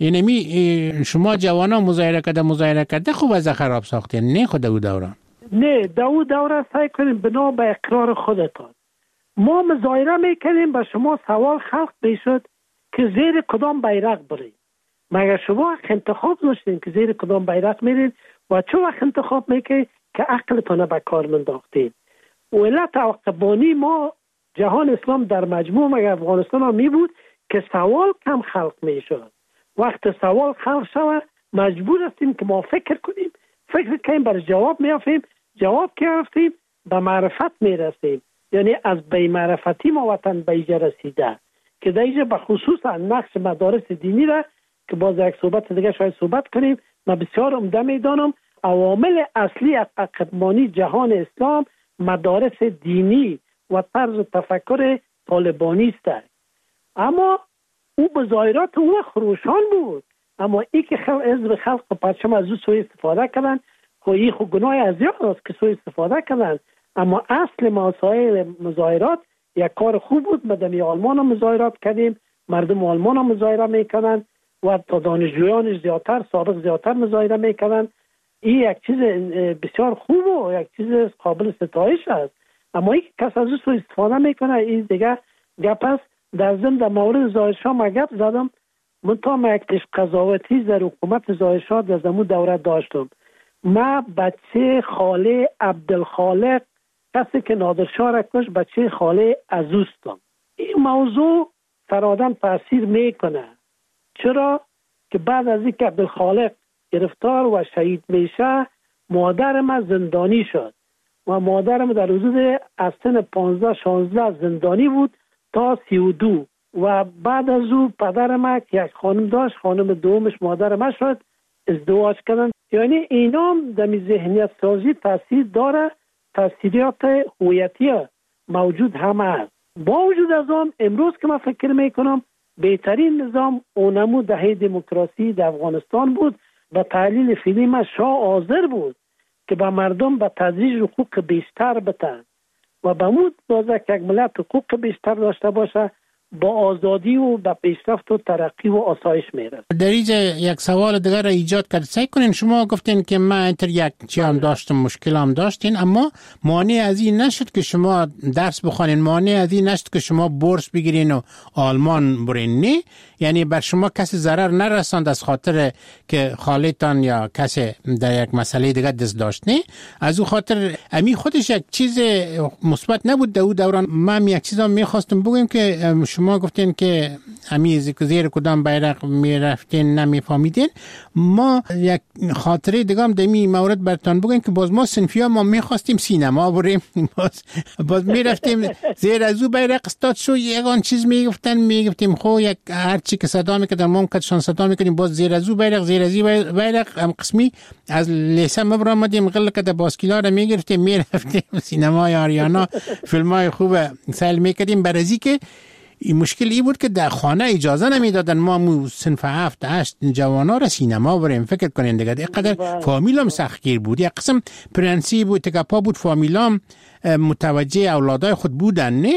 اینمی شما جوانا مظاهره کده مظاهره کده خوب از خراب ساختین نه خود او دوران؟ نه دو دوره سعی کنیم بنا به اقرار خودتان. ما مظاهره میکنیم به شما سوال خلق میشد که زیر کدام بیرق بریم. مگر شما انتخاب داشتین که زیر کدام بیرق میرین و چه وقت انتخاب میکنید که عقلتان به کار منداختین؟ علت عقبانی ما جهان اسلام در مجموع مگر افغانستان ها می بود که سوال کم خلق میشد. وقت سوال خلق شود مجبور هستیم که ما فکر کنیم، فکر کنیم بر جواب میافیم، جواب که رفتیم به معرفت میرسیم. یعنی از بی معرفتی ما وطن به ایجا رسیده که در ایجا به خصوص نقش مدارس دینی را که باز یک صحبت دیگه شاید صحبت کنیم. من بسیار عمده میدانم عوامل اصلی عقبانی جهان اسلام مدارس دینی و طرز تفکر طالبانی است. اما او بظاهرات او خروشان بود، اما ای که خلق حزب خلق و پرچم از او سوء استفاده کردن خو ای خو گناه از یاد است که سوء استفاده کردن. اما اصل مسائل مظاهرات یک کار خوب بود. مدنی آلمان هم مظاهرات کردیم، مردم آلمان هم مظاهره میکنن و تا دانشجویان زیادتر سابق زیادتر مظاهره میکنن. این یک چیز بسیار خوب و یک چیز قابل ستایش است. اما این کس از او سوء استفاده میکنه این دیگه گپ است. در ضمن در مورد ظاهرشاه ما گپ زدم، منتها ما یک پیش قضاوتی در حکومت ظاهرشاه در زمان دوره داشتم. ما بچه خاله عبدالخالق کسی که نادرشاه را کش بچه خاله عزوستم. این موضوع سر آدم تاثیر میکنه. چرا؟ که بعد از اینکه عبدالخالق گرفتار و شهید میشه مادر ما زندانی شد و مادرم در حدود از سن پانزده شانزده زندانی بود تا سی و دو و بعد از او پدر ما که یک خانم داشت، خانم دومش مادر ما شد ازدواج کردن. یعنی اینا در ذهنیت سازی تاثیر داره، تاثیرات هویتی موجود هم است. با وجود از آن امروز که من فکر میکنم بهترین نظام اونمو دهه دموکراسی در افغانستان بود. به تحلیل فیلم شاه حاضر بود که به مردم به تدریج حقوق بیشتر بده و به مود دازه که یک ملت حقوق بیشتر داشته باشه با آزادی و به پیشرفت و ترقی و آسایش میرسه. در اینجا یک سوال دیگر را ایجاد کرد. سعی کنین شما گفتین که من اینتر یک چی هم داشتم، مشکل هم داشتین، اما مانع از این نشد که شما درس بخوانین، مانع از این نشد که شما بورس بگیرین و آلمان برین. نه، یعنی بر شما کسی ضرر نرساند از خاطر که خالتان یا کسی در یک مسئله دیگه دست داشت. نه، از او خاطر امی خودش یک چیز مثبت نبود در او دوران. من یک چیزا میخواستم بگم که شما گفتین که امی زیر کدام بیرق میرفتین نمیفهمیدین. ما یک خاطره دیگه هم در این مورد براتون بگم که باز ما صنفی ها ما میخواستیم سینما بریم، باز باز میرفتیم زیر از او بیرق استاد شو یگان چیز میگفتن، میگفتیم خو یک هر چی که صدا میکردن ما کدشان صدا میکردیم، باز زیر از او بیرق زیر از این بیرق هم قسمی از لیسه مبرامدیم غل کده باسکیلا را میگرفتیم میرفتیم سینمای آریانا فیلمای خوب سیل میکردیم. برازی که این مشکل ای بود که در خانه اجازه نمیدادن ما مو صنف هفت هشت جوانا را سینما بریم. فکر کنین دیگه اینقدر فامیلام سختگیر بود. یک قسم پرنسی بود که پا بود فامیلام متوجه اولادای خود بودن. نه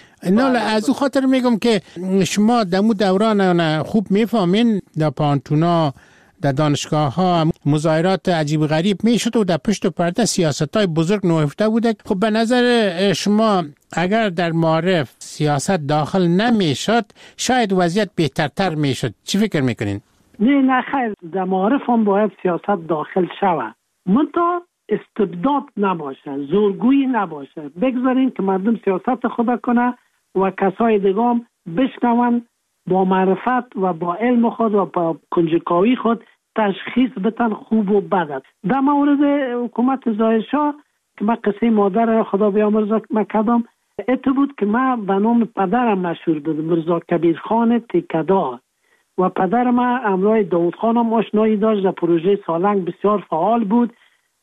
نه از او خاطر میگم که شما دمو دوران خوب میفهمین در پانتونا در دانشگاه ها مظاهرات عجیب غریب میشد و در پشت پرده سیاست های بزرگ نهفته بوده. خب به نظر شما اگر در معارف سیاست داخل نمیشد شاید وضعیت بهترتر میشد، چی فکر میکنین؟ نه نه خیر، در معارف هم باید سیاست داخل شود، منتها استبداد نباشه، زورگویی نباشه. بگذارین که مردم سیاست خود کنه و کسای دیگه هم بشنون با معرفت و با علم خود و با کنجکاوی خود تشخیص بدن خوب و بد. در مورد حکومت ظاهرشاه که من قصه مادر خدا بیامرزه مکدام اتو بود که من به نام پدرم مشهور بودم، مرزا کبیر خان تکدار، و پدر من امرای داود خان هم آشنایی داشت. در پروژه سالنگ بسیار فعال بود.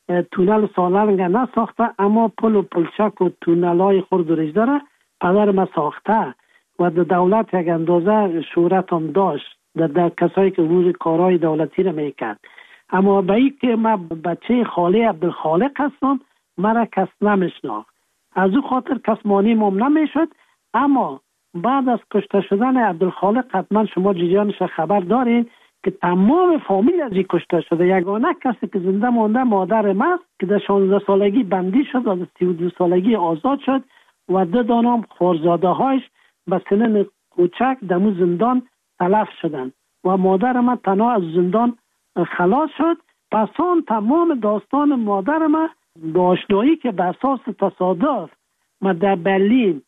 تونل سالنگ نساخته اما پل و پلچک و تونل های خرد و رجدره پدر من ساخته و در دولت یک اندازه شهرت هم داشت در, در کسایی که روز کارهای دولتی را میکرد. اما به این که من بچه خاله عبدالخالق هستم مرا کس نمیشناخت، از او خاطر کس مانی مم نمیشد. اما بعد از کشته شدن عبدالخالق حتما شما جریانش خبر دارین که تمام فامیل از این کشته شده. یگانه کسی که زنده مانده مادر من که در شانزده سالگی بندی شد و در سی و دو سالگی آزاد شد و دو دانم خورزاده هایش به سنن کوچک دمو زندان تلف شدن و مادر من تنها از زندان خلاص شد. پس آن تمام داستان مادر من با آشنایی که بر اساس تصادف من در برلین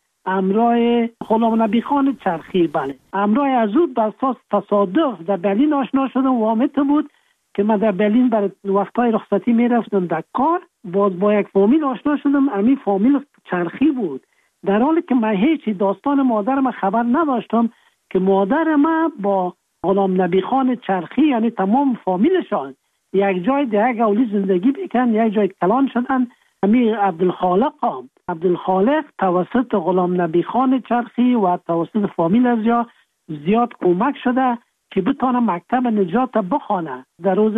امرای غلام نبی خان چرخی بله امرای از او بر اساس تصادف در برلین آشنا شدم و آمد بود که من در برلین بر وقتای رخصتی میرفتم در کار، باز با یک فامیل آشنا شدم. امی فامیل چرخی بود، در حالی که من هیچی داستان مادر من خبر نداشتم که مادر من با غلام نبی خان چرخی یعنی تمام فامیلشان یک جای در یک اولی زندگی بیکن، یک جای کلان شدن. امیر عبدالخالق هم عبدالخالق توسط غلام نبی خان چرخی و توسط فامیل از یا زیاد کمک شده که بتانه مکتب نجات بخوانه. در روز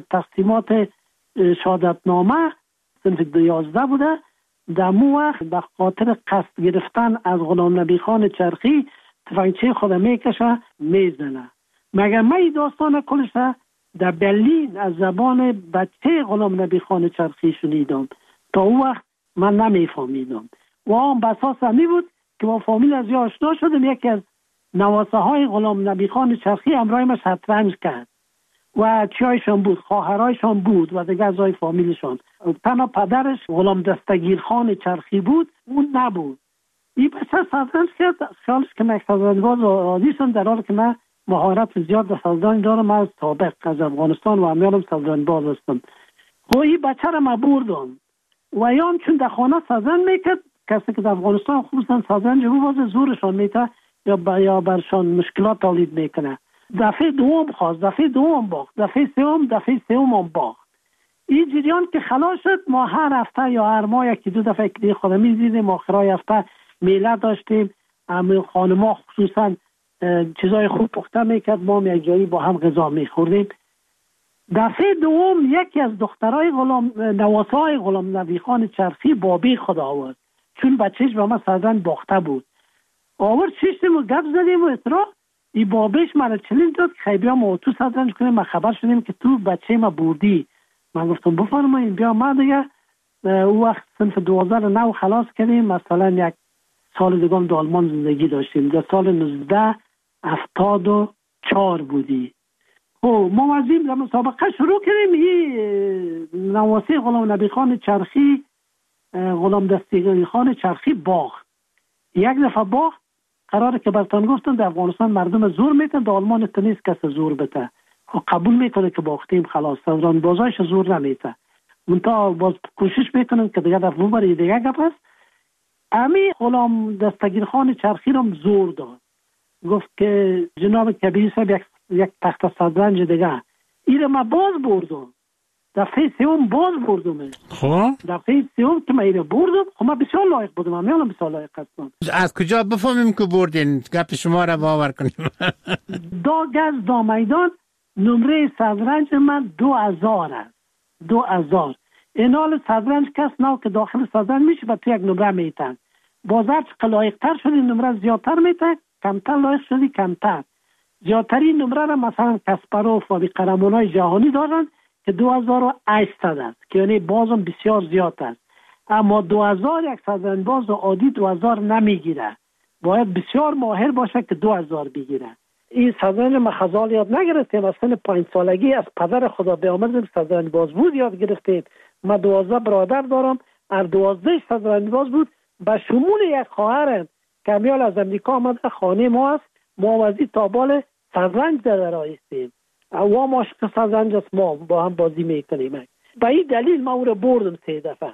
تقسیمات شهادتنامه صنف دوازده بوده، در مو وقت به خاطر قصد گرفتن از غلام نبی خان چرخی تفنگچه خود میکشه میزنه. مگر من این داستان کلش در برلین از زبان بچه غلام نبی خان چرخی شنیدم، تا او وقت من نمیفهمیدم و آن بساس همی بود که با فامیل از یا آشنا شدم. یکی از نواسه های غلام نبی خان چرخی امرای ما شطرنج کرد و چیایشان بود، خواهرایشان بود و دیگه ازای فامیلشان. تنها پدرش غلام دستگیر خان چرخی بود، اون نبود. این بچه شطرنج کرد، خیالش که من شطرنج‌باز عادیشم، در حالی که من مهارت زیاد در شطرنج دارم. من از سابق از افغانستان و امیالم شطرنج‌باز هستم. خب این بچه را من بردم و یام چون در خانه شطرنج میکرد، کسی که در افغانستان خصوصا شطرنج بازه زورشان میته یا یا برشان مشکلات تولید میکنه. دفعه دوم خواست، دفعه دوم باخت، دفعه سوم دفعه سوم هم باخت. این جریان که خلاص شد، ما هر هفته یا هر ماه یکی دو دفعه که خود می‌دیدیم، آخرای هفته میله داشتیم، همه خانم‌ها خصوصا چیزای خوب پخته میکرد، ما یک جایی با هم غذا میخوردیم. دفعه دوم یکی از دخترای غلام نواسای غلام نبی خان چرخی بابی خود آورد، چون بچهش به ما صدرن باخته بود. آورد شیشتیم و گپ زدیم و اطراح ای بابیش مرا چلین داد که خیلی بیا ما تو صدرنج کنیم. ما خبر شدیم که تو بچه ما بردی. من گفتم بفرمایید بیا. ما دیگه او وقت صنف دوازده رو نو خلاص کردیم. مثلا یک سال دیگه هم در آلمان زندگی داشتیم، در سال نوزده هفتاد و چهار بودی. خب ما وزیم در مسابقه شروع کردیم. این نواسی غلام نبی خان چرخی غلام دستگیری خان چرخی باخت. یک دفعه باخت. قراره که برتان گفتن در افغانستان مردم زور میتن، در آلمان تنیست کس زور بته. خب قبول میکنه که باختیم خلاص، صدران بازایش زور نمیته. منتها باز کوشش میکنن که دیگه دفعه بره دیگه گپ است. امی غلام دستگیر خان چرخی رو زور داد، گفت که جناب کبیر صاحب یک, یک تخت صدرنج دیگه ایره ما باز بردم. دفعه سوم باز بردم. خب دفعه سوم که ما ایره بردم، خب ما بسیار لایق بودم، من بسیار لایق هستم. از کجا بفهمیم که بردین؟ گپ شما را باور کنیم. دا گز دا میدان نمره صدرنج من دو هزار است. دو هزار. اینال صدرنج کس نو که داخل صدرنج میشه و تو یک نمره میتن. بازار چه لایق تر شدی نمره زیادتر میتن، کمتر لایق شدی کمتر. زیادتری نمره را مثلا کسپروف و قهرمانای جهانی دارن که دو هزار و هشتصد است، که یعنی بازم بسیار زیاد است. اما دو هزار یک صدرنج باز عادی دو هزار نمیگیره، باید بسیار ماهر باشه که دو هزار بگیره. این صدرنج ما خزال یاد نگرفتیم، از سن پنج سالگی از پدر خدا بیامرزم صدرنج باز بود یاد گرفتیم. ما دوازده برادر دارم، هر دوازده صدرنج باز بود. به شمول یک خواهرم که میال از امریکا آمده خانه ما است، ما وزی تابال صدرنج در رایستیم و ما عاشق صدرنج است، ما با هم بازی میکنیم. به این دلیل ما او رو بردم سه دفعه.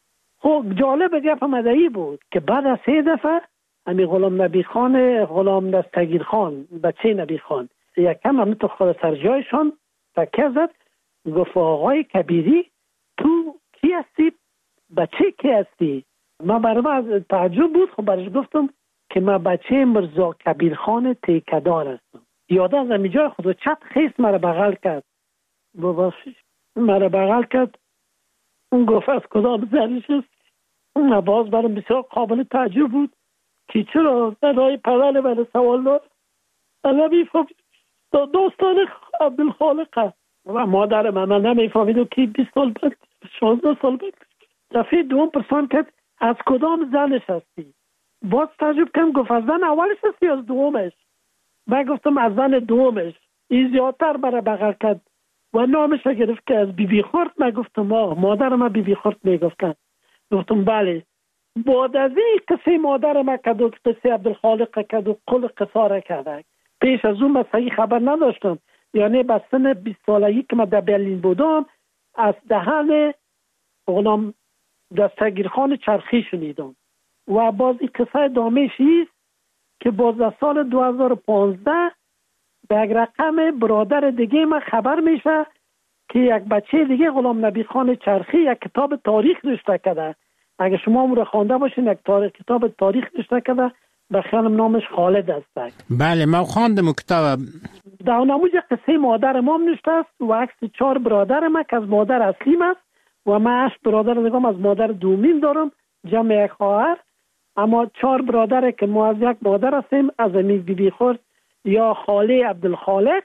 خب جالب گپ مدعی بود که بعد از سه دفعه امی غلام نبی خان غلام دستگیر خان بچه نبی خان یکم هم تو خود سرجایشان تکه زد، گفت آقای کبیری تو کی هستی؟ بچه کی هستی؟ ما برای تعجب بود. خب برش گفتم که من بچه مرزا کبیر خان تیکدار هستم. یاده از امی جای خود چت خیست مرا بغل کرد، ببخشید مرا بغل کرد. اون گفت از کدام زنش است؟ اون باز برام بسیار قابل تعجب بود که چرا درای پدر من سوال دار انا میفهمید دوستان عبدالخالق است و مادر من من نمیفهمید و که بیست سال بعد شانزده سال بعد دفعه دوم پرسان کرد از کدام زنش هستی؟ باز تعجب کردم، گفت از زن اولش هستی از دومش؟ من گفتم از زن دومش. این زیادتر برای بغل کرد و نامش را گرفت که از بی بی خورد. من گفتم آه مادر من بی بی خورد میگفتن. گفتم بله. بعد از این قصه مادر من کد و قصه عبدالخالق کد و قل قصاره کرده. پیش از اون من صحیح خبر نداشتم، یعنی به سن بیست سالگی که من در برلین بودم از دهن غلام دستگیر خان چرخی شنیدم. و باز این قصه دامش است که باز در سال دو هزار و پانزده به یک رقم برادر دیگه من خبر میشه که یک بچه دیگه غلام نبی خان چرخی یک کتاب تاریخ نوشته کرده. اگه شما اون رو خوانده باشین، یک تاریخ کتاب تاریخ نوشته کرده، به خیالم نامش خالد است. بله ما خواندم کتاب. در نموز قصه مادر ما نوشته است و عکس چهار برادر ما که از مادر اصلیم است و من هشت برادر دیگه از مادر دومین دارم، جمع یک خواهر. اما چهار برادر که ما از یک مادر هستیم، از امی بی بی خورد یا خاله عبدالخالق،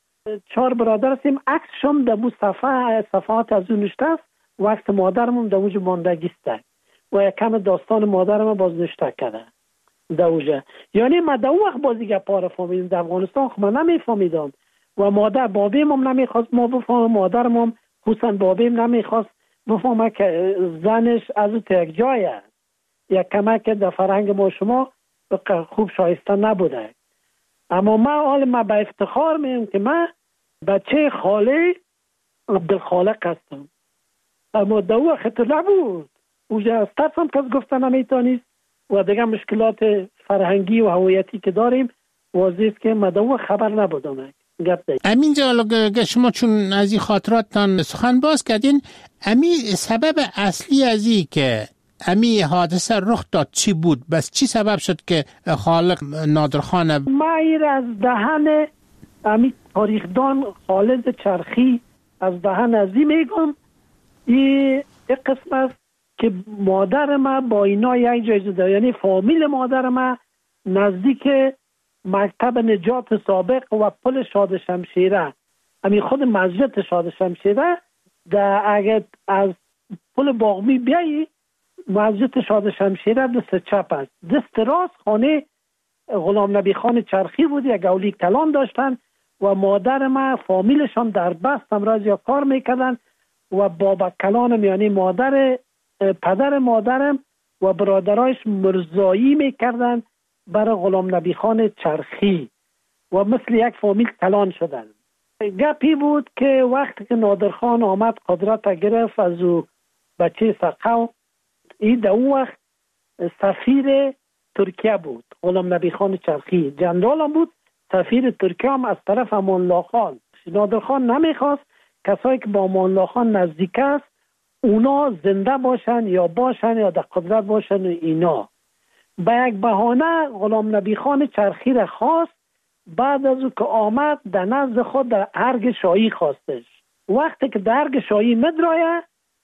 چهار برادر هستیم. عکسشم در مو صفحه صفحات از اون نوشته است و عکس مادرمون در اونجا ماندگی است و یک کم داستان مادرم باز نوشته کرده در اونجا. یعنی من در اون وقت بازی گپا رو فهمیدم. در افغانستان خب من نمیفهمیدم و مادر بابیم هم نمیخواست ما بفهمم، مادرم هم خصوصا بابیم نمیخواست بفهمم که زنش از اون یک جای است. یک کمک در فرهنگ ما شما خوب شایسته نبوده. اما من حال من به افتخار میگم که من بچه خاله عبدالخالق هستم. اما در اون وقت نبود. اوجه از ترسم کس گفتن نمیتونید و دیگه مشکلات فرهنگی و هویتی که داریم واضح است که من در اون خبر نبودم. گپ ده. همینجا که شما چون از این خاطراتتان سخن باز کردین، امی سبب اصلی از این که امی حادثه رخ داد چی بود؟ بس چی سبب شد که خالق نادرخان؟ ما ایر از دهن امی تاریخدان خالد چرخی از دهن ازی میگم. این قسم است که مادر ما با اینا یک جایزه داره، یعنی فامیل مادر ما نزدیک مکتب نجات سابق و پل شاد شمشیره، همین خود مسجد شاد شمشیره در اگر از پل باغمی بیایی مسجد شاد شمشیره دست چپ است، دست راست خانه غلام نبی خان چرخی بود، یک اولی کلان داشتن و مادر ما فامیلشان در بست امراض یا کار میکردن و بابا کلانم یعنی مادر پدر مادرم و برادرایش مرزایی میکردن برای غلام نبی خان چرخی و مثل یک فامیل کلان شدن. گپی بود که وقتی که نادرخان آمد قدرت گرفت از او بچه سقو، این در اون وقت سفیر ترکیه بود غلام نبی خان چرخی، جنرال هم بود، سفیر ترکیه هم از طرف امان الله خان. نادرخان نمیخواست کسایی که با امان الله خان نزدیک است اونا زنده باشن یا باشن یا در قدرت باشن و اینا. به یک بهانه غلام نبی خان چرخی را خواست، بعد از او که آمد در نزد خود در ارگ شاهی خواستش. وقتی که در ارگ شاهی مدرایه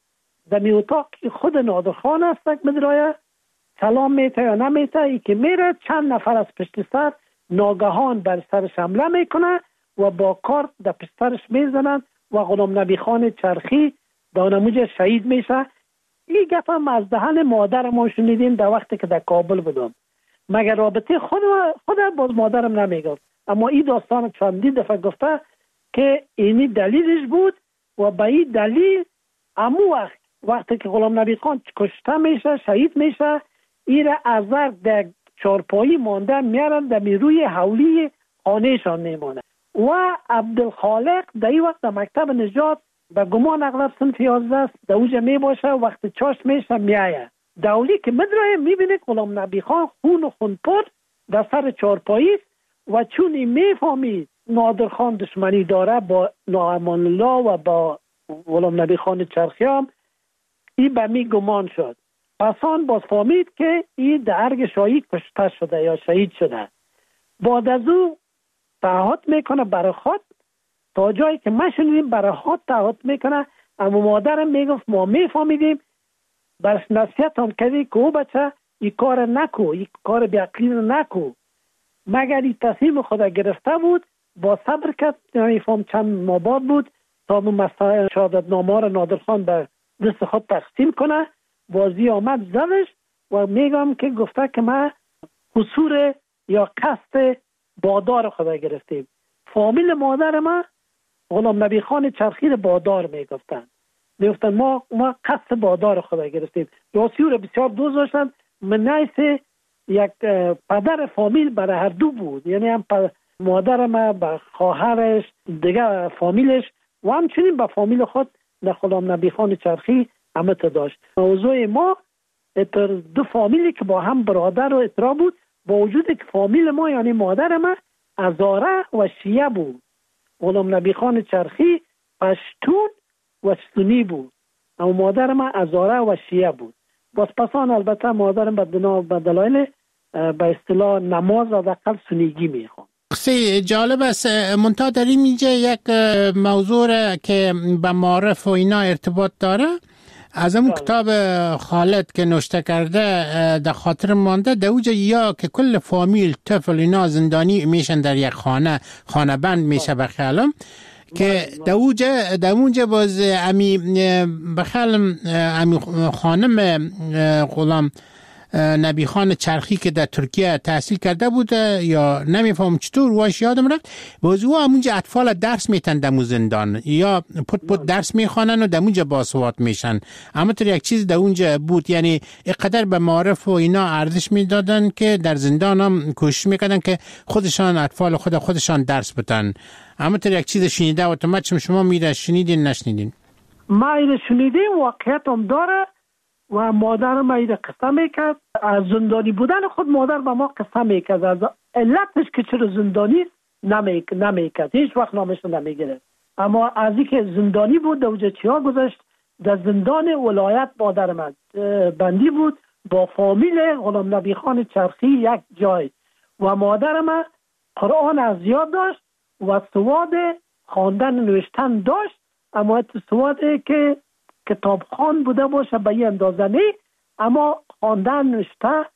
در می اتاق خود نادرخان است مدرایه سلام میته یا نمیته، ای که میره چند نفر از پشت سر ناگهان بر سرش حمله میکنه و با کارت در پشت سرش میزنن و غلام نبی خان چرخی دانموج شهید میشه. این گپ هم از دهن مادر ما شنیدیم در وقتی که در کابل بودم، مگر رابطه خود خود باز مادرم نمیگفت، اما این داستان چندی دفعه گفته که اینی دلیلش بود و به این دلیل امو وقت وقتی که غلام نبی خان کشته میشه شهید میشه، این را از در چارپایی مانده میارن در روی حولی خانهشان میمانه و عبدالخالق در این وقت در مکتب نجات به گمان اغلب سنف یازده است در اوجه می باشه، وقت چاش میشه میایه دولی که مدرایه میبینه غلام نبی خان خون و خون پرد در سر چارپایی و چون میفهمید نادر خان دشمنی داره با امان الله و با غلام نبی خان چرخی هم، این به می گمان شد. پسان باز فهمید که این در ارگ شاهی کشته شده یا شهید شده. بعد از او تعهد میکنه برای خود، تا جایی که ما شنیدیم برای خود تعهد میکنه، اما مادرم میگفت ما میفهمیدیم، برش نصیحت هم کردی که او بچه این کار نکو، این کار بیعقلی نکو. مگر این تصمیم خود گرفته بود با صبر کرد، یعنی فهم چند ماه بعد بود تا مسائل شهادت نامه را نادرخان به دست خود تقسیم کنه. بازی آمد زدش و میگم که گفته که ما قصور یا قصد بادار خدا گرفتیم. فامیل مادر ما غلام نبی خان چرخی را بادار میگفتن، میگفتن ما ما قصد بادار خدا گرفتیم. یاسیو را بسیار دوست داشتن، من نیست یک پدر فامیل برای هر دو بود، یعنی هم مادر ما به خواهرش دیگه فامیلش و همچنین به فامیل خود در غلام نبی خان چرخی همت داشت. موضوع ما پر دو فامیلی که با هم برادر و اترا بود، با وجود که فامیل ما یعنی مادر ما هزاره و شیعه بود. غلام نبی خان چرخی پشتون و سنی بود، اما مادر ما هزاره و شیعه بود. باز پسان البته مادرم به دلایل به اصطلاح نماز و دقل سنیگی میخوان. قصه جالب است. منتها در این اینجا یک موضوع که به معارف و اینا ارتباط داره، از اون کتاب خالد که نوشته کرده در خاطر مانده، در اوجه یا که کل فامیل طفل اینا زندانی میشن در یک خانه، خانه بند میشه بخیالم که در اوجه در اونجا باز امی بخیالم امی خانم غلام نبی خان چرخی که در ترکیه تحصیل کرده بود یا نمیفهم چطور واش یادم رفت، باز او همونجا اطفال درس میتن در زندان یا پت پت درس میخوانن و در اونجا باسواد میشن. اما تو یک چیز در اونجا بود، یعنی اینقدر به معارف و اینا ارزش میدادن که در زندان هم کوشش میکردن که خودشان اطفال خود خودشان درس بتن. اما تو یک چیز شنیده و تو مچم شما میره شنیدین نشنیدین؟ ما اینو شنیدیم، واقعیت هم داره و مادر ما اینو قصه میکرد. از زندانی بودن خود مادر با ما قصه میکرد، از علتش که چرا زندانی نمیک نمیکرد، هیچ وقت نامش نمیگرفت. اما از اینکه زندانی بود دوجچی ها گذاشت در زندان ولایت مادر من بندی بود با فامیل غلام نبی خان چرخی یک جای و مادر من قرآن از یاد داشت و سواد خواندن نوشتن داشت، اما سوادی که کتابخوان بوده باشه به این اندازه نه، اما خواندن نوشته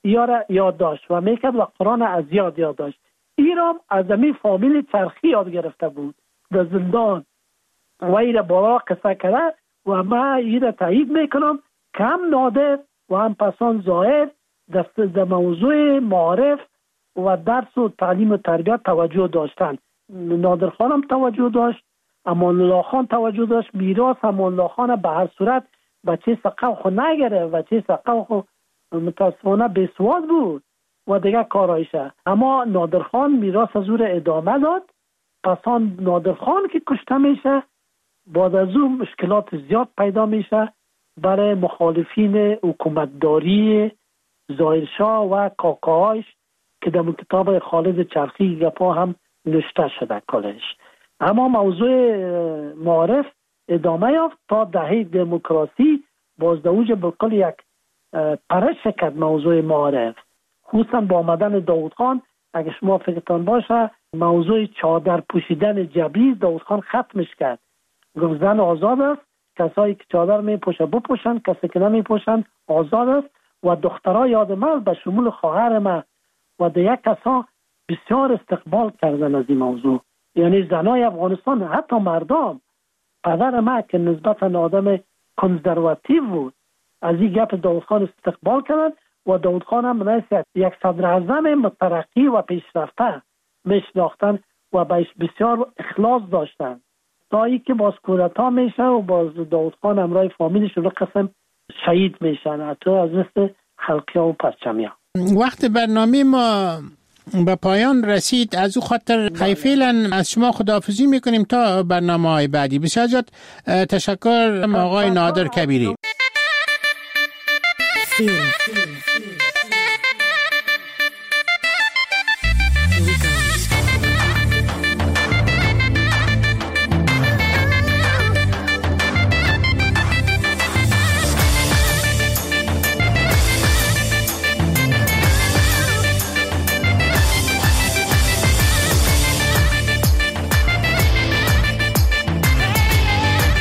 یاد داشت و میکرد و قرآن از یاد یاد داشت. ایرام از امی فامیل چرخی یاد گرفته بود در زندان و ایره بالا قصه کرده و من ایره تایید میکنم که هم نادر و هم پسان ظاهر دست در موضوع معارف و درس و تعلیم و تربیت توجه داشتن. نادر خانم توجه داشت، امان الله خان توجه داشت، میراث امان الله خان به هر صورت بچه سقف خو نگره، بچه سقف خو متاسفانه بیسواد بود و دیگه کارایشه. اما نادر خان میراث از او ادامه داد. پسان نادر خان که کشته میشه بعد از اون مشکلات زیاد پیدا میشه برای مخالفین حکومتداری ظاهرشاه و کاکاهاش که در کتاب خالد چرخی گپا هم نوشته شده کلش. اما موضوع معارف ادامه یافت تا دهه دموکراسی باز دوج بلکل یک پرش کرد موضوع معارف، خصوصا با آمدن داود خان. اگه شما فکرتان باشه موضوع چادر پوشیدن جبری داود خان ختمش کرد، گفت زن آزاد است، کسایی که چادر می پوشه بپوشن، کسی که نمی پوشن آزاد است. و دخترها یاد من به شمول خواهر من و دیگه کسا بسیار استقبال کردن از این موضوع. یعنی زنای افغانستان حتی مردم، پدر من که نسبتا آدم کنزرواتیو بود از این گپ داود خان استقبال کردن و داود خان هم نسیت یک صدر اعظم مترقی و پیشرفته میشناختن و بهش بسیار اخلاص داشتن تا ای که باز کودتا میشه و باز داود خان همراه فامیلش رو قسم شهید میشن حتی از مثل خلقی و پرچمی ها. وقت برنامه ما به پایان رسید، از او خاطر فعلا از شما خداحافظی میکنیم تا برنامه های بعدی. بسیار زیاد تشکر آقای نادر کبیری.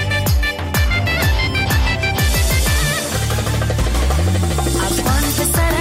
افغان پسر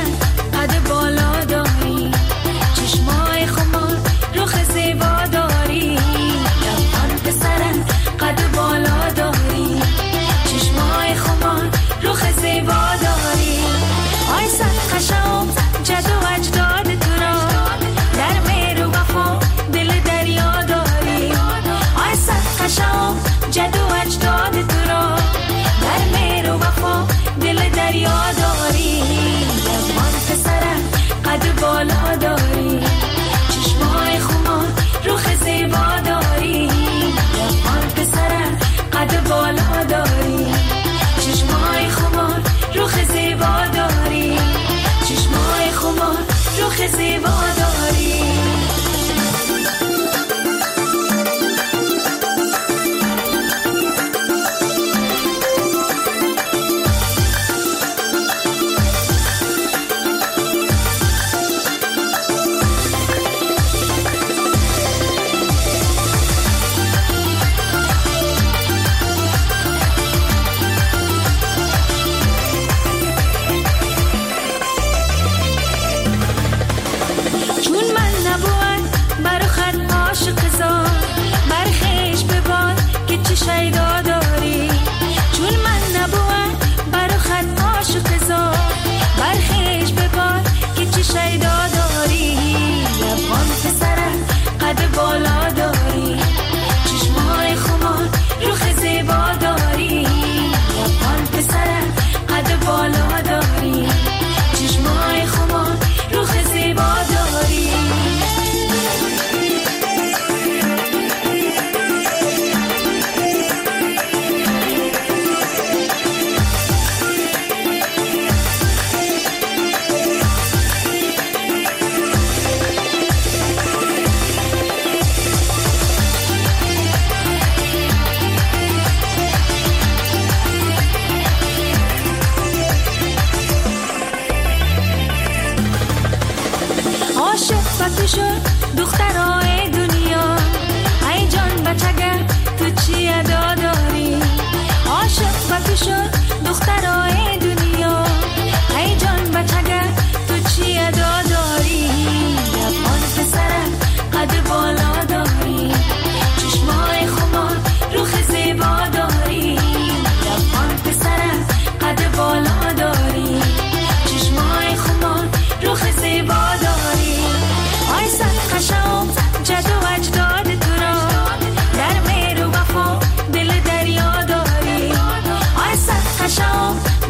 تو شد دخترای دنیا، ای جان بچگه تو چی ادا داری؟ عاشق و تو شد دخترای دنیا، ای جان بچگه تو چی ادا داری؟ لبان پسره قد بالا داری، چشمای خمار روخ زیبا داری. لبان پسره قد بالا داری، چشمای خمار روخ زیبا داری. آی سرخشم جد و اجداد تو را، در مهر و وفا دل دریا داری. آی سرخشم